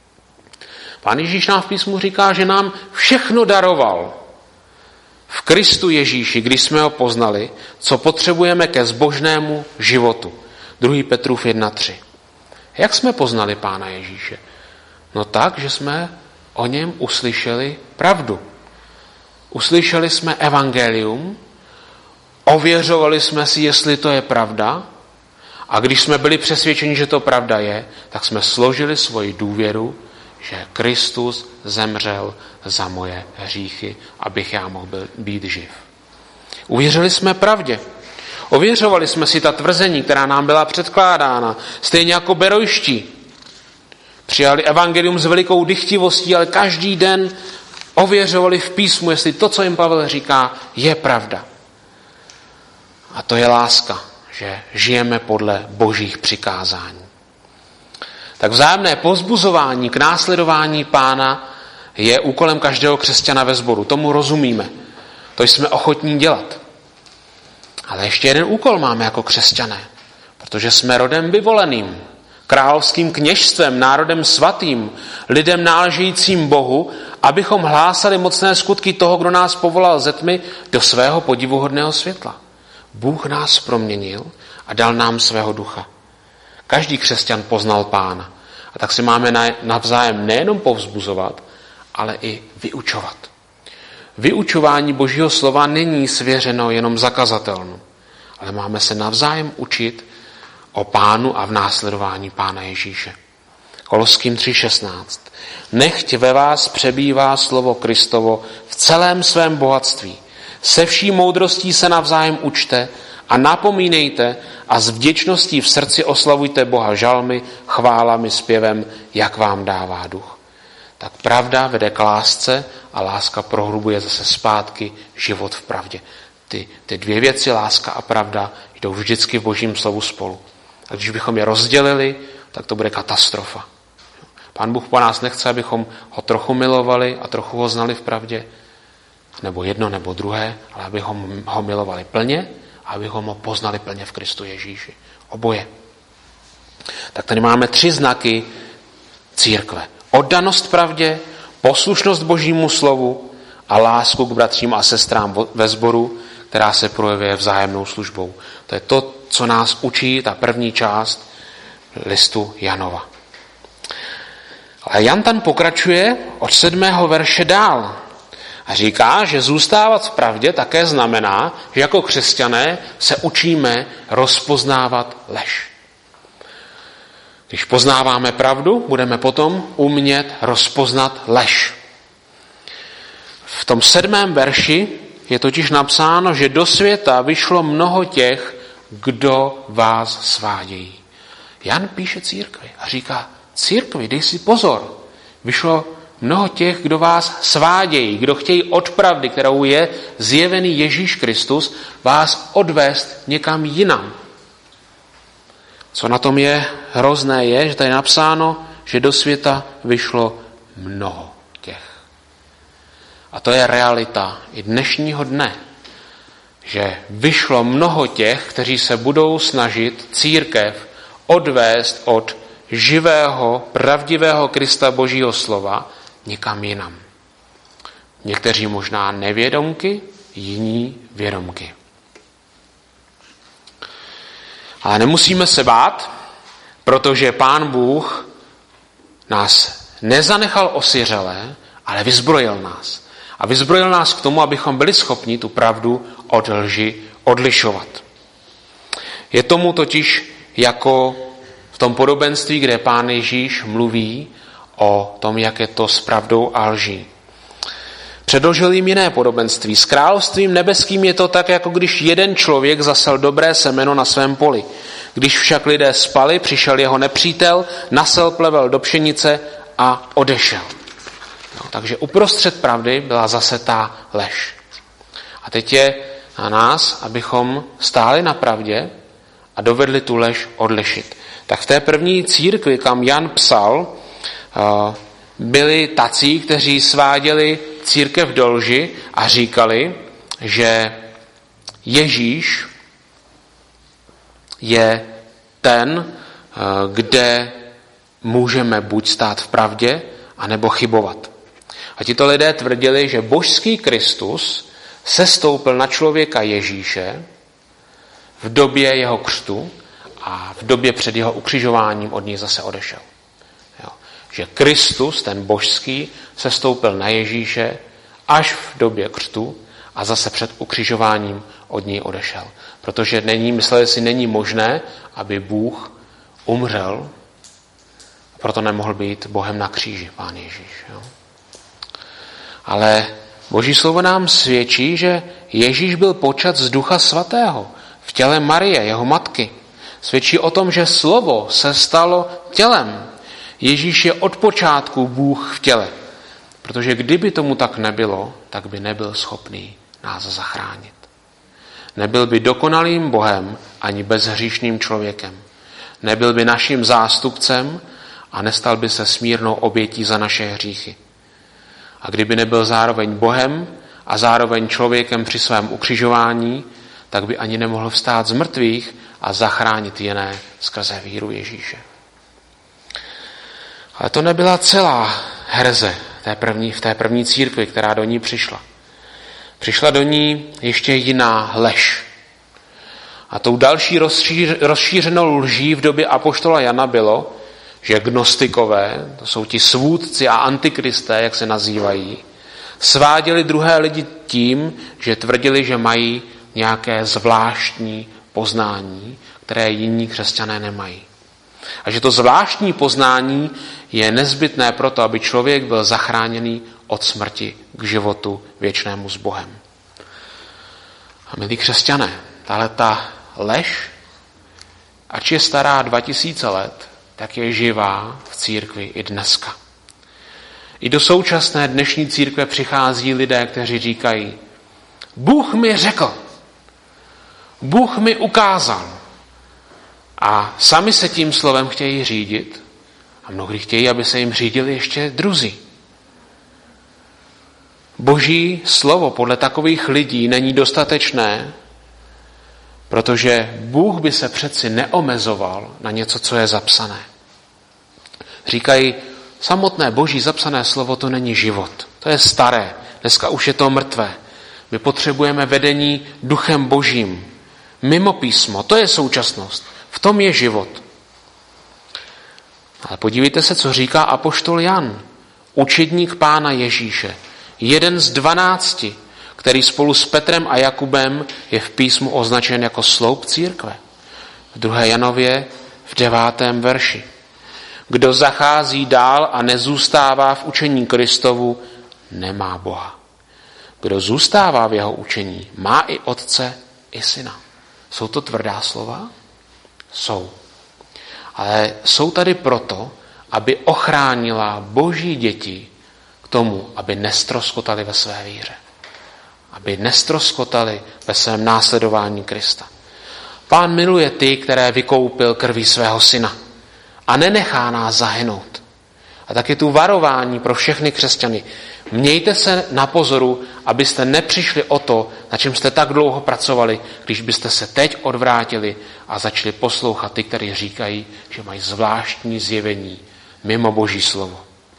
Pán Ježíš nám v písmu říká, že nám všechno daroval v Kristu Ježíši, když jsme ho poznali, co potřebujeme ke zbožnému životu. druhý Petrův jedna tři. Jak jsme poznali Pána Ježíše? No tak, že jsme o něm uslyšeli pravdu. Uslyšeli jsme evangelium, ověřovali jsme si, jestli to je pravda, a když jsme byli přesvědčeni, že to pravda je, tak jsme složili svoji důvěru, že Kristus zemřel za moje hříchy, abych já mohl být živ. Uvěřili jsme pravdě. Ověřovali jsme si ta tvrzení, která nám byla předkládána, stejně jako berojští. Přijali evangelium s velikou dychtivostí, ale každý den ověřovali v písmu, jestli to, co jim Pavel říká, je pravda. A to je láska, že žijeme podle božích přikázání. Tak vzájemné povzbuzování k následování Pána je úkolem každého křesťana ve sboru. Tomu rozumíme. To jsme ochotní dělat. Ale ještě jeden úkol máme jako křesťané, protože jsme rodem vyvoleným, královským kněžstvem, národem svatým, lidem náležejícím Bohu, abychom hlásali mocné skutky toho, kdo nás povolal ze tmy do svého podivuhodného světla. Bůh nás proměnil a dal nám svého ducha. Každý křesťan poznal Pána. A tak si máme navzájem nejenom povzbuzovat, ale i vyučovat. Vyučování Božího slova není svěřeno jenom zakazatelnu, ale máme se navzájem učit o Pánu a v následování Pána Ježíše. Koloským tři šestnáct. Nechť ve vás přebývá slovo Kristovo v celém svém bohatství. Se vší moudrostí se navzájem učte a napomínejte a s vděčností v srdci oslavujte Boha žalmy, chválami, zpěvem, jak vám dává duch. Tak pravda vede k lásce a láska prohlubuje zase zpátky život v pravdě. ty, ty dvě věci, láska a pravda, jdou vždycky v Božím slovu spolu. A když bychom je rozdělili, tak to bude katastrofa. Pán Bůh po nás nechce, abychom ho trochu milovali a trochu ho znali v pravdě, nebo jedno, nebo druhé, ale abychom ho milovali plně a abychom ho poznali plně v Kristu Ježíši. Oboje. Tak tady máme tři znaky církve. Oddanost pravdě, poslušnost Božímu slovu a lásku k bratřím a sestrám ve sboru, která se projevuje vzájemnou službou. To je to, co nás učí ta první část listu Janova. Ale Jan tam pokračuje od sedmého verše dál a říká, že zůstávat v pravdě také znamená, že jako křesťané se učíme rozpoznávat lež. Když poznáváme pravdu, budeme potom umět rozpoznat lež. V tom sedmém verši je totiž napsáno, že do světa vyšlo mnoho těch, kdo vás svádějí. Jan píše církvi a říká, církvi, dej si pozor, vyšlo mnoho těch, kdo vás svádějí, kdo chtějí od pravdy, kterou je zjevený Ježíš Kristus, vás odvést někam jinam. Co na tom je hrozné je, že tady je napsáno, že do světa vyšlo mnoho těch. A to je realita i dnešního dne, že vyšlo mnoho těch, kteří se budou snažit církev odvést od živého, pravdivého Krista Božího slova někam jinam. Někteří možná nevědomky, jiní vědomky. Ale nemusíme se bát, protože Pán Bůh nás nezanechal osiřelé, ale vyzbrojil nás. A vyzbrojil nás k tomu, abychom byli schopni tu pravdu od lži odlišovat. Je tomu totiž jako v tom podobenství, kde Pán Ježíš mluví o tom, jak je to s pravdou a lží. Předložil jim jiné podobenství. S královstvím nebeským je to tak, jako když jeden člověk zasel dobré semeno na svém poli. Když však lidé spali, přišel jeho nepřítel, nasel plevel do pšenice a odešel. No, takže uprostřed pravdy byla zasetá lež. A teď je na nás, abychom stáli na pravdě a dovedli tu lež odlišit. Tak v té první církvi, kam Jan psal, byli tací, kteří sváděli církev do lži a říkali, že Ježíš je ten, kde můžeme buď stát v pravdě, anebo chybovat. A tito lidé tvrdili, že božský Kristus sestoupil na člověka Ježíše v době jeho křtu a v době před jeho ukřižováním od něj zase odešel. Jo. Že Kristus, ten božský, sestoupil na Ježíše až v době křtu a zase před ukřižováním od něj odešel. Protože není, mysleli si, není možné, aby Bůh umřel, proto nemohl být Bohem na kříži, Pán Ježíš. Jo. Ale Boží slovo nám svědčí, že Ježíš byl počat z Ducha Svatého v těle Marie, jeho matky. Svědčí o tom, že slovo se stalo tělem. Ježíš je od počátku Bůh v těle. Protože kdyby tomu tak nebylo, tak by nebyl schopný nás zachránit. Nebyl by dokonalým Bohem ani bezhříšným člověkem. Nebyl by naším zástupcem a nestal by se smírnou obětí za naše hříchy. A kdyby nebyl zároveň Bohem a zároveň člověkem při svém ukřižování, tak by ani nemohl vstát z mrtvých a zachránit jiné skrze víru Ježíše. Ale to nebyla celá hereze té první, v té první církvi, která do ní přišla. Přišla do ní ještě jiná lež. A tou další rozšíř, rozšířenou lží v době apoštola Jana bylo, že gnostikové, to jsou ti svůdci a antikristé, jak se nazývají, sváděli druhé lidi tím, že tvrdili, že mají nějaké zvláštní poznání, které jiní křesťané nemají. A že to zvláštní poznání je nezbytné proto, aby člověk byl zachráněný od smrti k životu věčnému s Bohem. A milí křesťané, tahle ta lež, ač je stará dva tisíce let, tak je živá v církvi i dneska. I do současné dnešní církve přichází lidé, kteří říkají, Bůh mi řekl, Bůh mi ukázal. A sami se tím slovem chtějí řídit a mnohdy chtějí, aby se jim řídili ještě druzí. Boží slovo podle takových lidí není dostatečné, protože Bůh by se přeci neomezoval na něco, co je zapsané. Říkají, samotné Boží zapsané slovo to není život. To je staré. Dneska už je to mrtvé. My potřebujeme vedení duchem Božím. Mimo písmo. To je současnost. V tom je život. Ale podívejte se, co říká apoštol Jan. Učedník Pána Ježíše. Jeden z dvanácti, který spolu s Petrem a Jakubem je v písmu označen jako sloup církve. V druhé Janově v devátém verši. Kdo zachází dál a nezůstává v učení Kristovu, nemá Boha. Kdo zůstává v jeho učení, má i otce, i syna. Jsou to tvrdá slova? Jsou. Ale jsou tady proto, aby ochránila Boží děti k tomu, aby nestroskotali ve své víře. Aby nestroskotali ve svém následování Krista. Pán miluje ty, které vykoupil krví svého syna a nenechá nás zahynout. A tak je tu varování pro všechny křesťany. Mějte se na pozoru, abyste nepřišli o to, na čem jste tak dlouho pracovali, když byste se teď odvrátili a začali poslouchat ty, kteří říkají, že mají zvláštní zjevení mimo Boží slovo.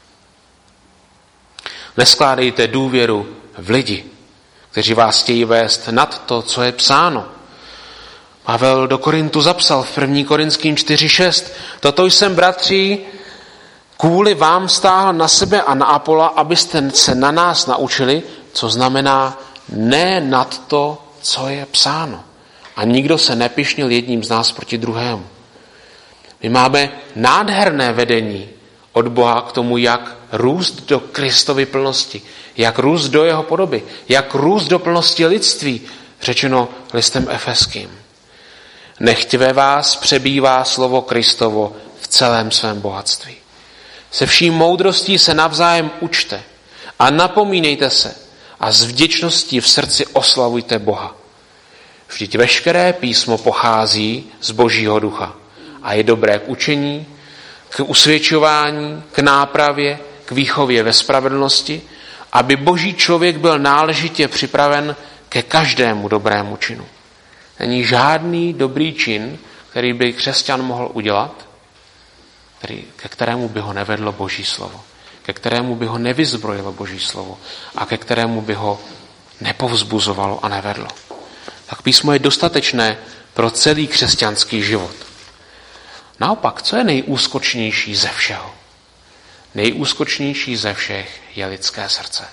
Neskládejte důvěru v lidi, kteří vás chtějí vést nad to, co je psáno. Pavel do Korintu zapsal v první Korinským čtyři šest. Toto jsem, bratři, kvůli vám stáhl na sebe a na Apola, abyste se na nás naučili, co znamená ne nad to, co je psáno. A nikdo se nepyšnil jedním z nás proti druhému. My máme nádherné vedení od Boha k tomu, jak růst do Kristovy plnosti, jak růst do jeho podoby, jak růst do plnosti lidství, řečeno listem Efeským. Nechť ve vás přebývá slovo Kristovo v celém svém bohatství. Se vší moudrostí se navzájem učte a napomínejte se a s vděčností v srdci oslavujte Boha. Vždyť veškeré písmo pochází z Božího ducha a je dobré k učení, k usvědčování, k nápravě, k výchově ve spravedlnosti, aby Boží člověk byl náležitě připraven ke každému dobrému činu. Není žádný dobrý čin, který by křesťan mohl udělat, který, ke kterému by ho nevedlo Boží slovo, ke kterému by ho nevyzbrojilo Boží slovo a ke kterému by ho nepovzbuzovalo a nevedlo. Tak písmo je dostatečné pro celý křesťanský život. Naopak, co je nejúskočnější ze všeho? Nejúskočnější ze všech je lidské srdce.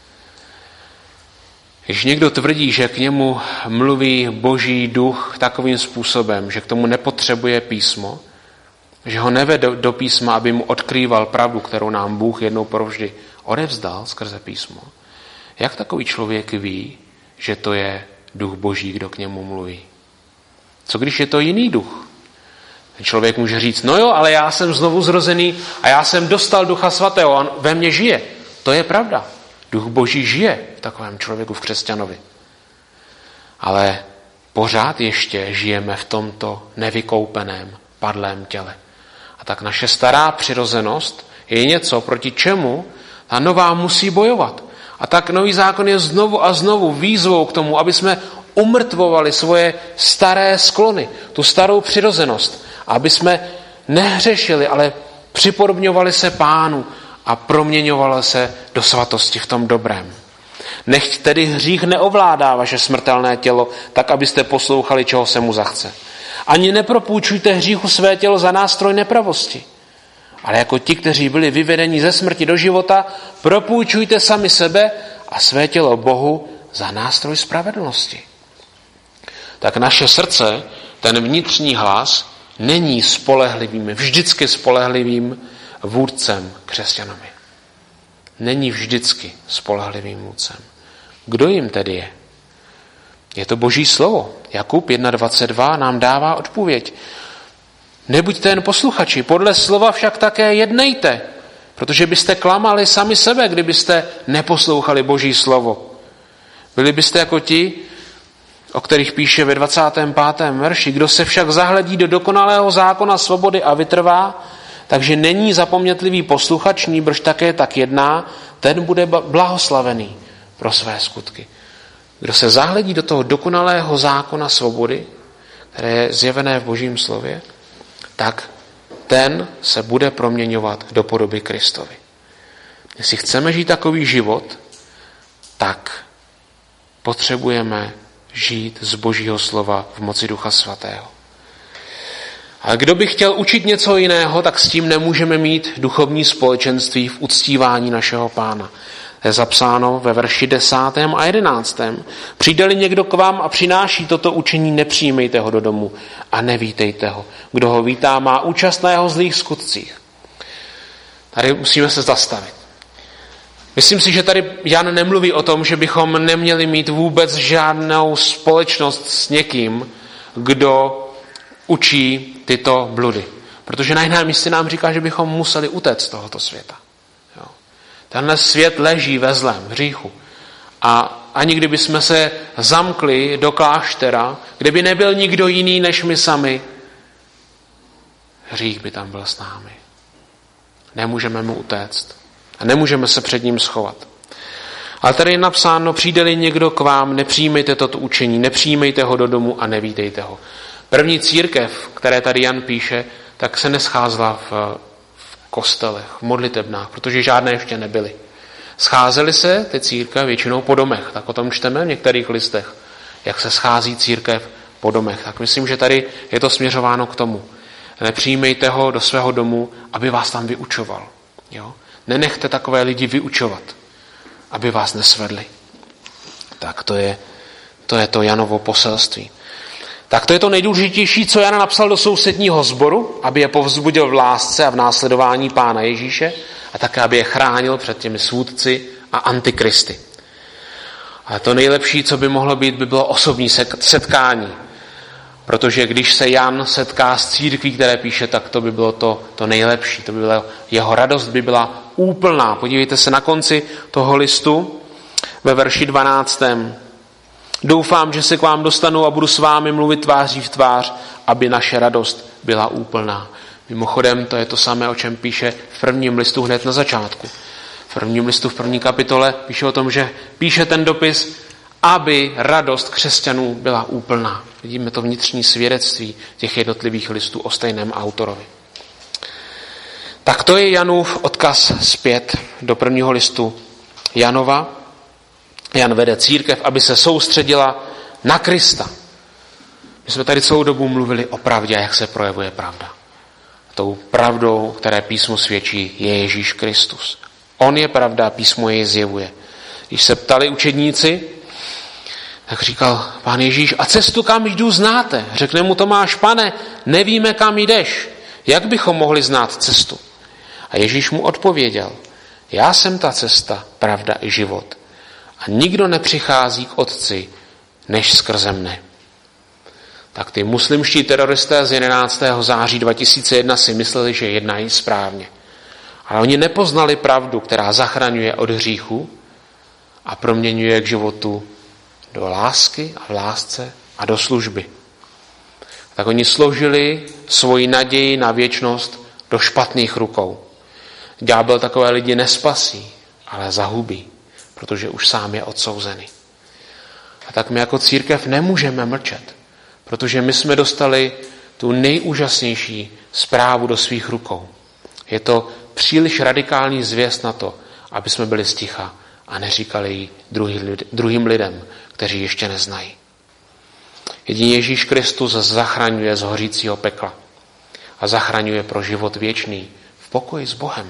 Když někdo tvrdí, že k němu mluví Boží duch takovým způsobem, že k tomu nepotřebuje písmo, že ho nevede do písma, aby mu odkrýval pravdu, kterou nám Bůh jednou provždy odevzdal skrze písmo, jak takový člověk ví, že to je duch Boží, kdo k němu mluví? Co když je to jiný duch? Ten člověk může říct, no jo, ale já jsem znovu zrozený a já jsem dostal Ducha Svatého, on ve mně žije. To je pravda. Duch Boží žije v takovém člověku, v křesťanovi. Ale pořád ještě žijeme v tomto nevykoupeném, padlém těle. A tak naše stará přirozenost je něco, proti čemu ta nová musí bojovat. A tak nový zákon je znovu a znovu výzvou k tomu, aby jsme umrtvovali svoje staré sklony, tu starou přirozenost. Aby jsme nehřešili, ale připodobňovali se Pánu a proměňovali se do svatosti v tom dobrém. Nechť tedy hřích neovládá vaše smrtelné tělo, tak abyste poslouchali, čeho se mu zachce. Ani nepropůjčujte hříchu své tělo za nástroj nepravosti. Ale jako ti, kteří byli vyvedeni ze smrti do života, propůjčujte sami sebe a své tělo Bohu za nástroj spravedlnosti. Tak naše srdce, ten vnitřní hlas, není spolehlivým, vždycky spolehlivým vůdcem křesťanovi. Není vždycky spolehlivým vůdcem. Kdo jim tedy je? Je to Boží slovo. Jakub jedna dvacet dva nám dává odpověď. Nebuďte jen posluchači, podle slova však také jednejte, protože byste klamali sami sebe, kdybyste neposlouchali Boží slovo. Byli byste jako ti, o kterých píše ve dvacátém pátém verši. Kdo se však zahledí do dokonalého zákona svobody a vytrvá, takže není zapomnětlivý posluchač, nýbrž také tak jedná, ten bude blahoslavený pro své skutky. Kdo se zahledí do toho dokonalého zákona svobody, které je zjevené v Božím slově, tak ten se bude proměňovat do podoby Kristovi. Jestli chceme žít takový život, tak potřebujeme žít z Božího slova v moci Ducha Svatého. Ale kdo by chtěl učit něco jiného, tak s tím nemůžeme mít duchovní společenství v uctívání našeho Pána. To je zapsáno ve verši desátém a jedenáctém. Přijde-li někdo k vám a přináší toto učení, nepřijmejte ho do domu a nevítejte ho. Kdo ho vítá, má účast na jeho zlých skutcích. Tady musíme se zastavit. Myslím si, že tady Jan nemluví o tom, že bychom neměli mít vůbec žádnou společnost s někým, kdo učí tyto bludy. Protože na jiném místě nám říká, že bychom museli utéct z tohoto světa. Jo. Tenhle svět leží ve zlém, v hříchu. A ani kdyby jsme se zamkli do kláštera, kde by nebyl nikdo jiný než my sami, hřích by tam byl s námi. Nemůžeme mu utéct. A nemůžeme se před ním schovat. Ale tady je napsáno, přijde-li někdo k vám, nepřijmejte toto učení, nepřijmejte ho do domu a nevítejte ho. První církev, které tady Jan píše, tak se nescházela v, v kostelech, v modlitebnách, protože žádné ještě nebyly. Scházely se ty církve většinou po domech, tak o tom čteme v některých listech, jak se schází církev po domech. Tak myslím, že tady je to směřováno k tomu. Nepřijmejte ho do svého domu, aby vás tam vyučoval. Jo? Nenechte takové lidi vyučovat, aby vás nesvedli. Tak to je to, je to Janovo poselství. Tak to je to nejdůležitější, co Jan napsal do sousedního sboru, aby je povzbudil v lásce a v následování Pána Ježíše a také, aby je chránil před těmi svůdci a antikristy. Ale to nejlepší, co by mohlo být, by bylo osobní setkání. Protože když se Jan setká s církví, které píše, tak to by bylo to, to nejlepší. To by bylo, jeho radost by byla úplná. Podívejte se na konci toho listu ve verši dvanáctém. Doufám, že se k vám dostanu a budu s vámi mluvit tváří v tvář, aby naše radost byla úplná. Mimochodem, to je to samé, o čem píše v prvním listu hned na začátku. V prvním listu v první kapitole píše o tom, že píše ten dopis, aby radost křesťanů byla úplná. Vidíme to vnitřní svědectví těch jednotlivých listů o stejném autorovi. Tak to je Janův odkaz zpět do prvního listu Janova. Jan vede církev, aby se soustředila na Krista. My jsme tady celou dobu mluvili o pravdě a jak se projevuje pravda. Tou pravdou, které písmo svědčí, je Ježíš Kristus. On je pravda a písmo jej zjevuje. Když se ptali učedníci, tak říkal Pán Ježíš, a cestu, kam jdu, znáte? Řekne mu Tomáš, Pane, nevíme, kam jdeš. Jak bychom mohli znát cestu? A Ježíš mu odpověděl, já jsem ta cesta, pravda i život. A nikdo nepřichází k Otci, než skrze mne. Tak ty muslimští teroristé z jedenáctého září dva tisíce jedna si mysleli, že jednají správně. Ale oni nepoznali pravdu, která zachraňuje od hříchu a proměňuje k životu do lásky a v lásce a do služby. Tak oni složili svoji naději na věčnost do špatných rukou. Ďábel takové lidi nespasí, ale zahubí, protože už sám je odsouzený. A tak my jako církev nemůžeme mlčet, protože my jsme dostali tu nejúžasnější zprávu do svých rukou. Je to příliš radikální zvěst na to, aby jsme byli sticha a neříkali ji druhým lidem, kteří ještě neznají. Jedině Ježíš Kristus zachraňuje z hořícího pekla a zachraňuje pro život věčný v pokoji s Bohem.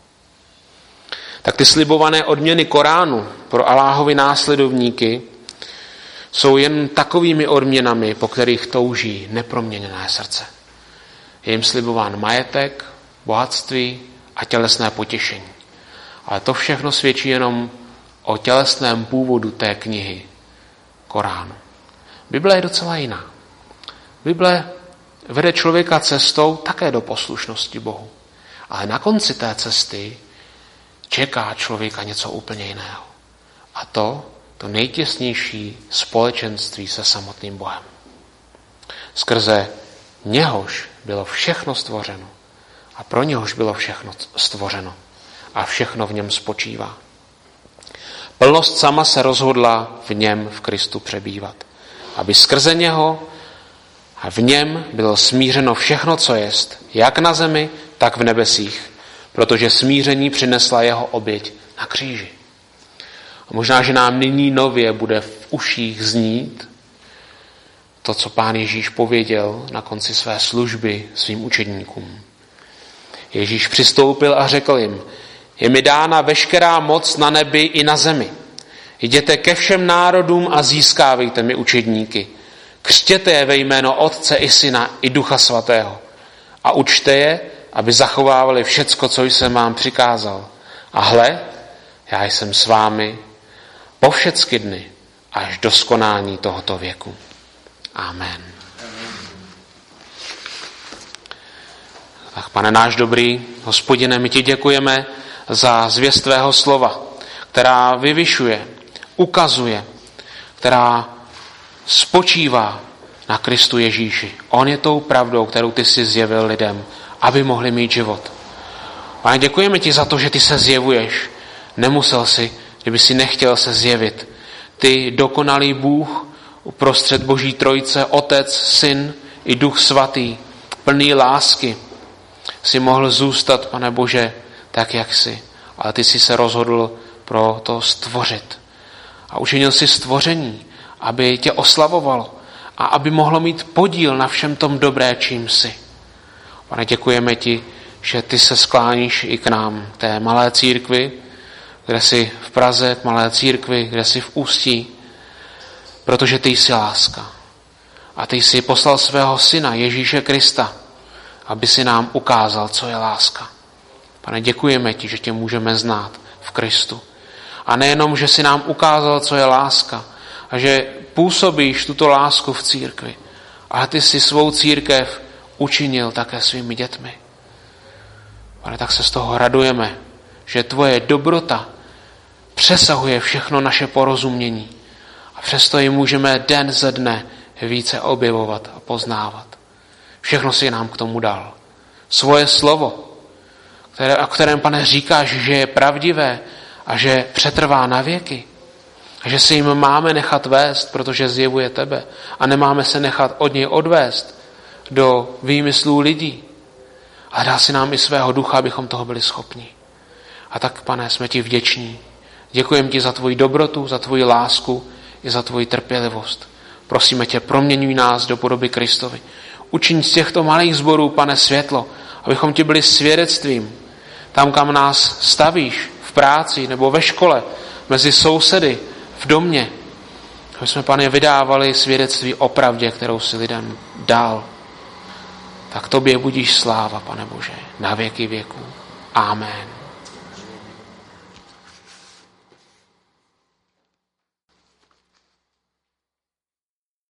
Tak ty slibované odměny Koránu pro Alláhovi následovníky jsou jen takovými odměnami, po kterých touží neproměněné srdce. Je jim slibován majetek, bohatství a tělesné potěšení. Ale to všechno svědčí jenom o tělesném původu té knihy Koránu. Bible je docela jiná. Bible vede člověka cestou také do poslušnosti Bohu. Ale na konci té cesty čeká člověka něco úplně jiného. A to to nejtěsnější společenství se samotným Bohem. Skrze něhož bylo všechno stvořeno a pro něhož bylo všechno stvořeno a všechno v něm spočívá. Plnost sama se rozhodla v něm, v Kristu přebývat, aby skrze něho a v něm bylo smířeno všechno, co jest, jak na zemi, tak v nebesích, protože smíření přinesla jeho oběť na kříži. A možná, že nám nyní nově bude v uších znít to, co Pán Ježíš pověděl na konci své služby svým učedníkům. Ježíš přistoupil a řekl jim: je mi dána veškerá moc na nebi i na zemi. Jděte ke všem národům a získávejte mi učedníky. Křtěte je ve jméno Otce i Syna i Ducha Svatého. A učte je, aby zachovávali všecko, co jsem vám přikázal. A hle, já jsem s vámi po všecky dny až do skonání tohoto věku. Amen. Tak, Pane náš dobrý Hospodine, my ti děkujeme za zvěst tvého slova, která vyvyšuje, ukazuje, která spočívá na Kristu Ježíši. On je tou pravdou, kterou ty jsi zjevil lidem, aby mohli mít život. Pane, děkujeme ti za to, že ty se zjevuješ. Nemusel si, kdyby si nechtěl se zjevit. Ty dokonalý Bůh uprostřed Boží trojice, Otec, Syn i Duch Svatý, plný lásky, si mohl zůstat, Pane Bože, tak, jak jsi. Ale ty jsi se rozhodl pro to stvořit. A učinil si stvoření, aby tě oslavovalo a aby mohlo mít podíl na všem tom dobré, čím jsi. Pane, děkujeme ti, že ty se skláníš i k nám, té malé církvi, kde jsi v Praze, malé církvi, kde jsi v Ústí, protože ty jsi láska. A ty jsi poslal svého syna Ježíše Krista, aby si nám ukázal, co je láska. Pane, děkujeme ti, že tě můžeme znát v Kristu. A nejenom, že si nám ukázal, co je láska, a že působíš tuto lásku v církvi, ale ty si svou církev učinil také svými dětmi. Pane, tak se z toho radujeme, že tvoje dobrota přesahuje všechno naše porozumění a přesto ji můžeme den ze dne více objevovat a poznávat. Všechno si nám k tomu dal. Svoje slovo, které, o kterém, Pane, říkáš, že je pravdivé a že přetrvá na věky. A že si jim máme nechat vést, protože zjevuje tebe. A nemáme se nechat od něj odvést do výmyslů lidí. A dá si nám i svého ducha, abychom toho byli schopni. A tak, Pane, jsme ti vděční. Děkujeme ti za tvoji dobrotu, za tvoji lásku i za tvoji trpělivost. Prosíme tě, proměňuj nás do podoby Kristovi. Učiň z těchto malých sborů, Pane, světlo, abychom ti byli svědectvím. Tam, kam nás stavíš, v práci nebo ve škole, mezi sousedy, v domě. Aby jsme, Pane, vydávali svědectví o pravdě, kterou si lidem dal. Tak tobě budíš sláva, Pane Bože, na věky věků. Amen.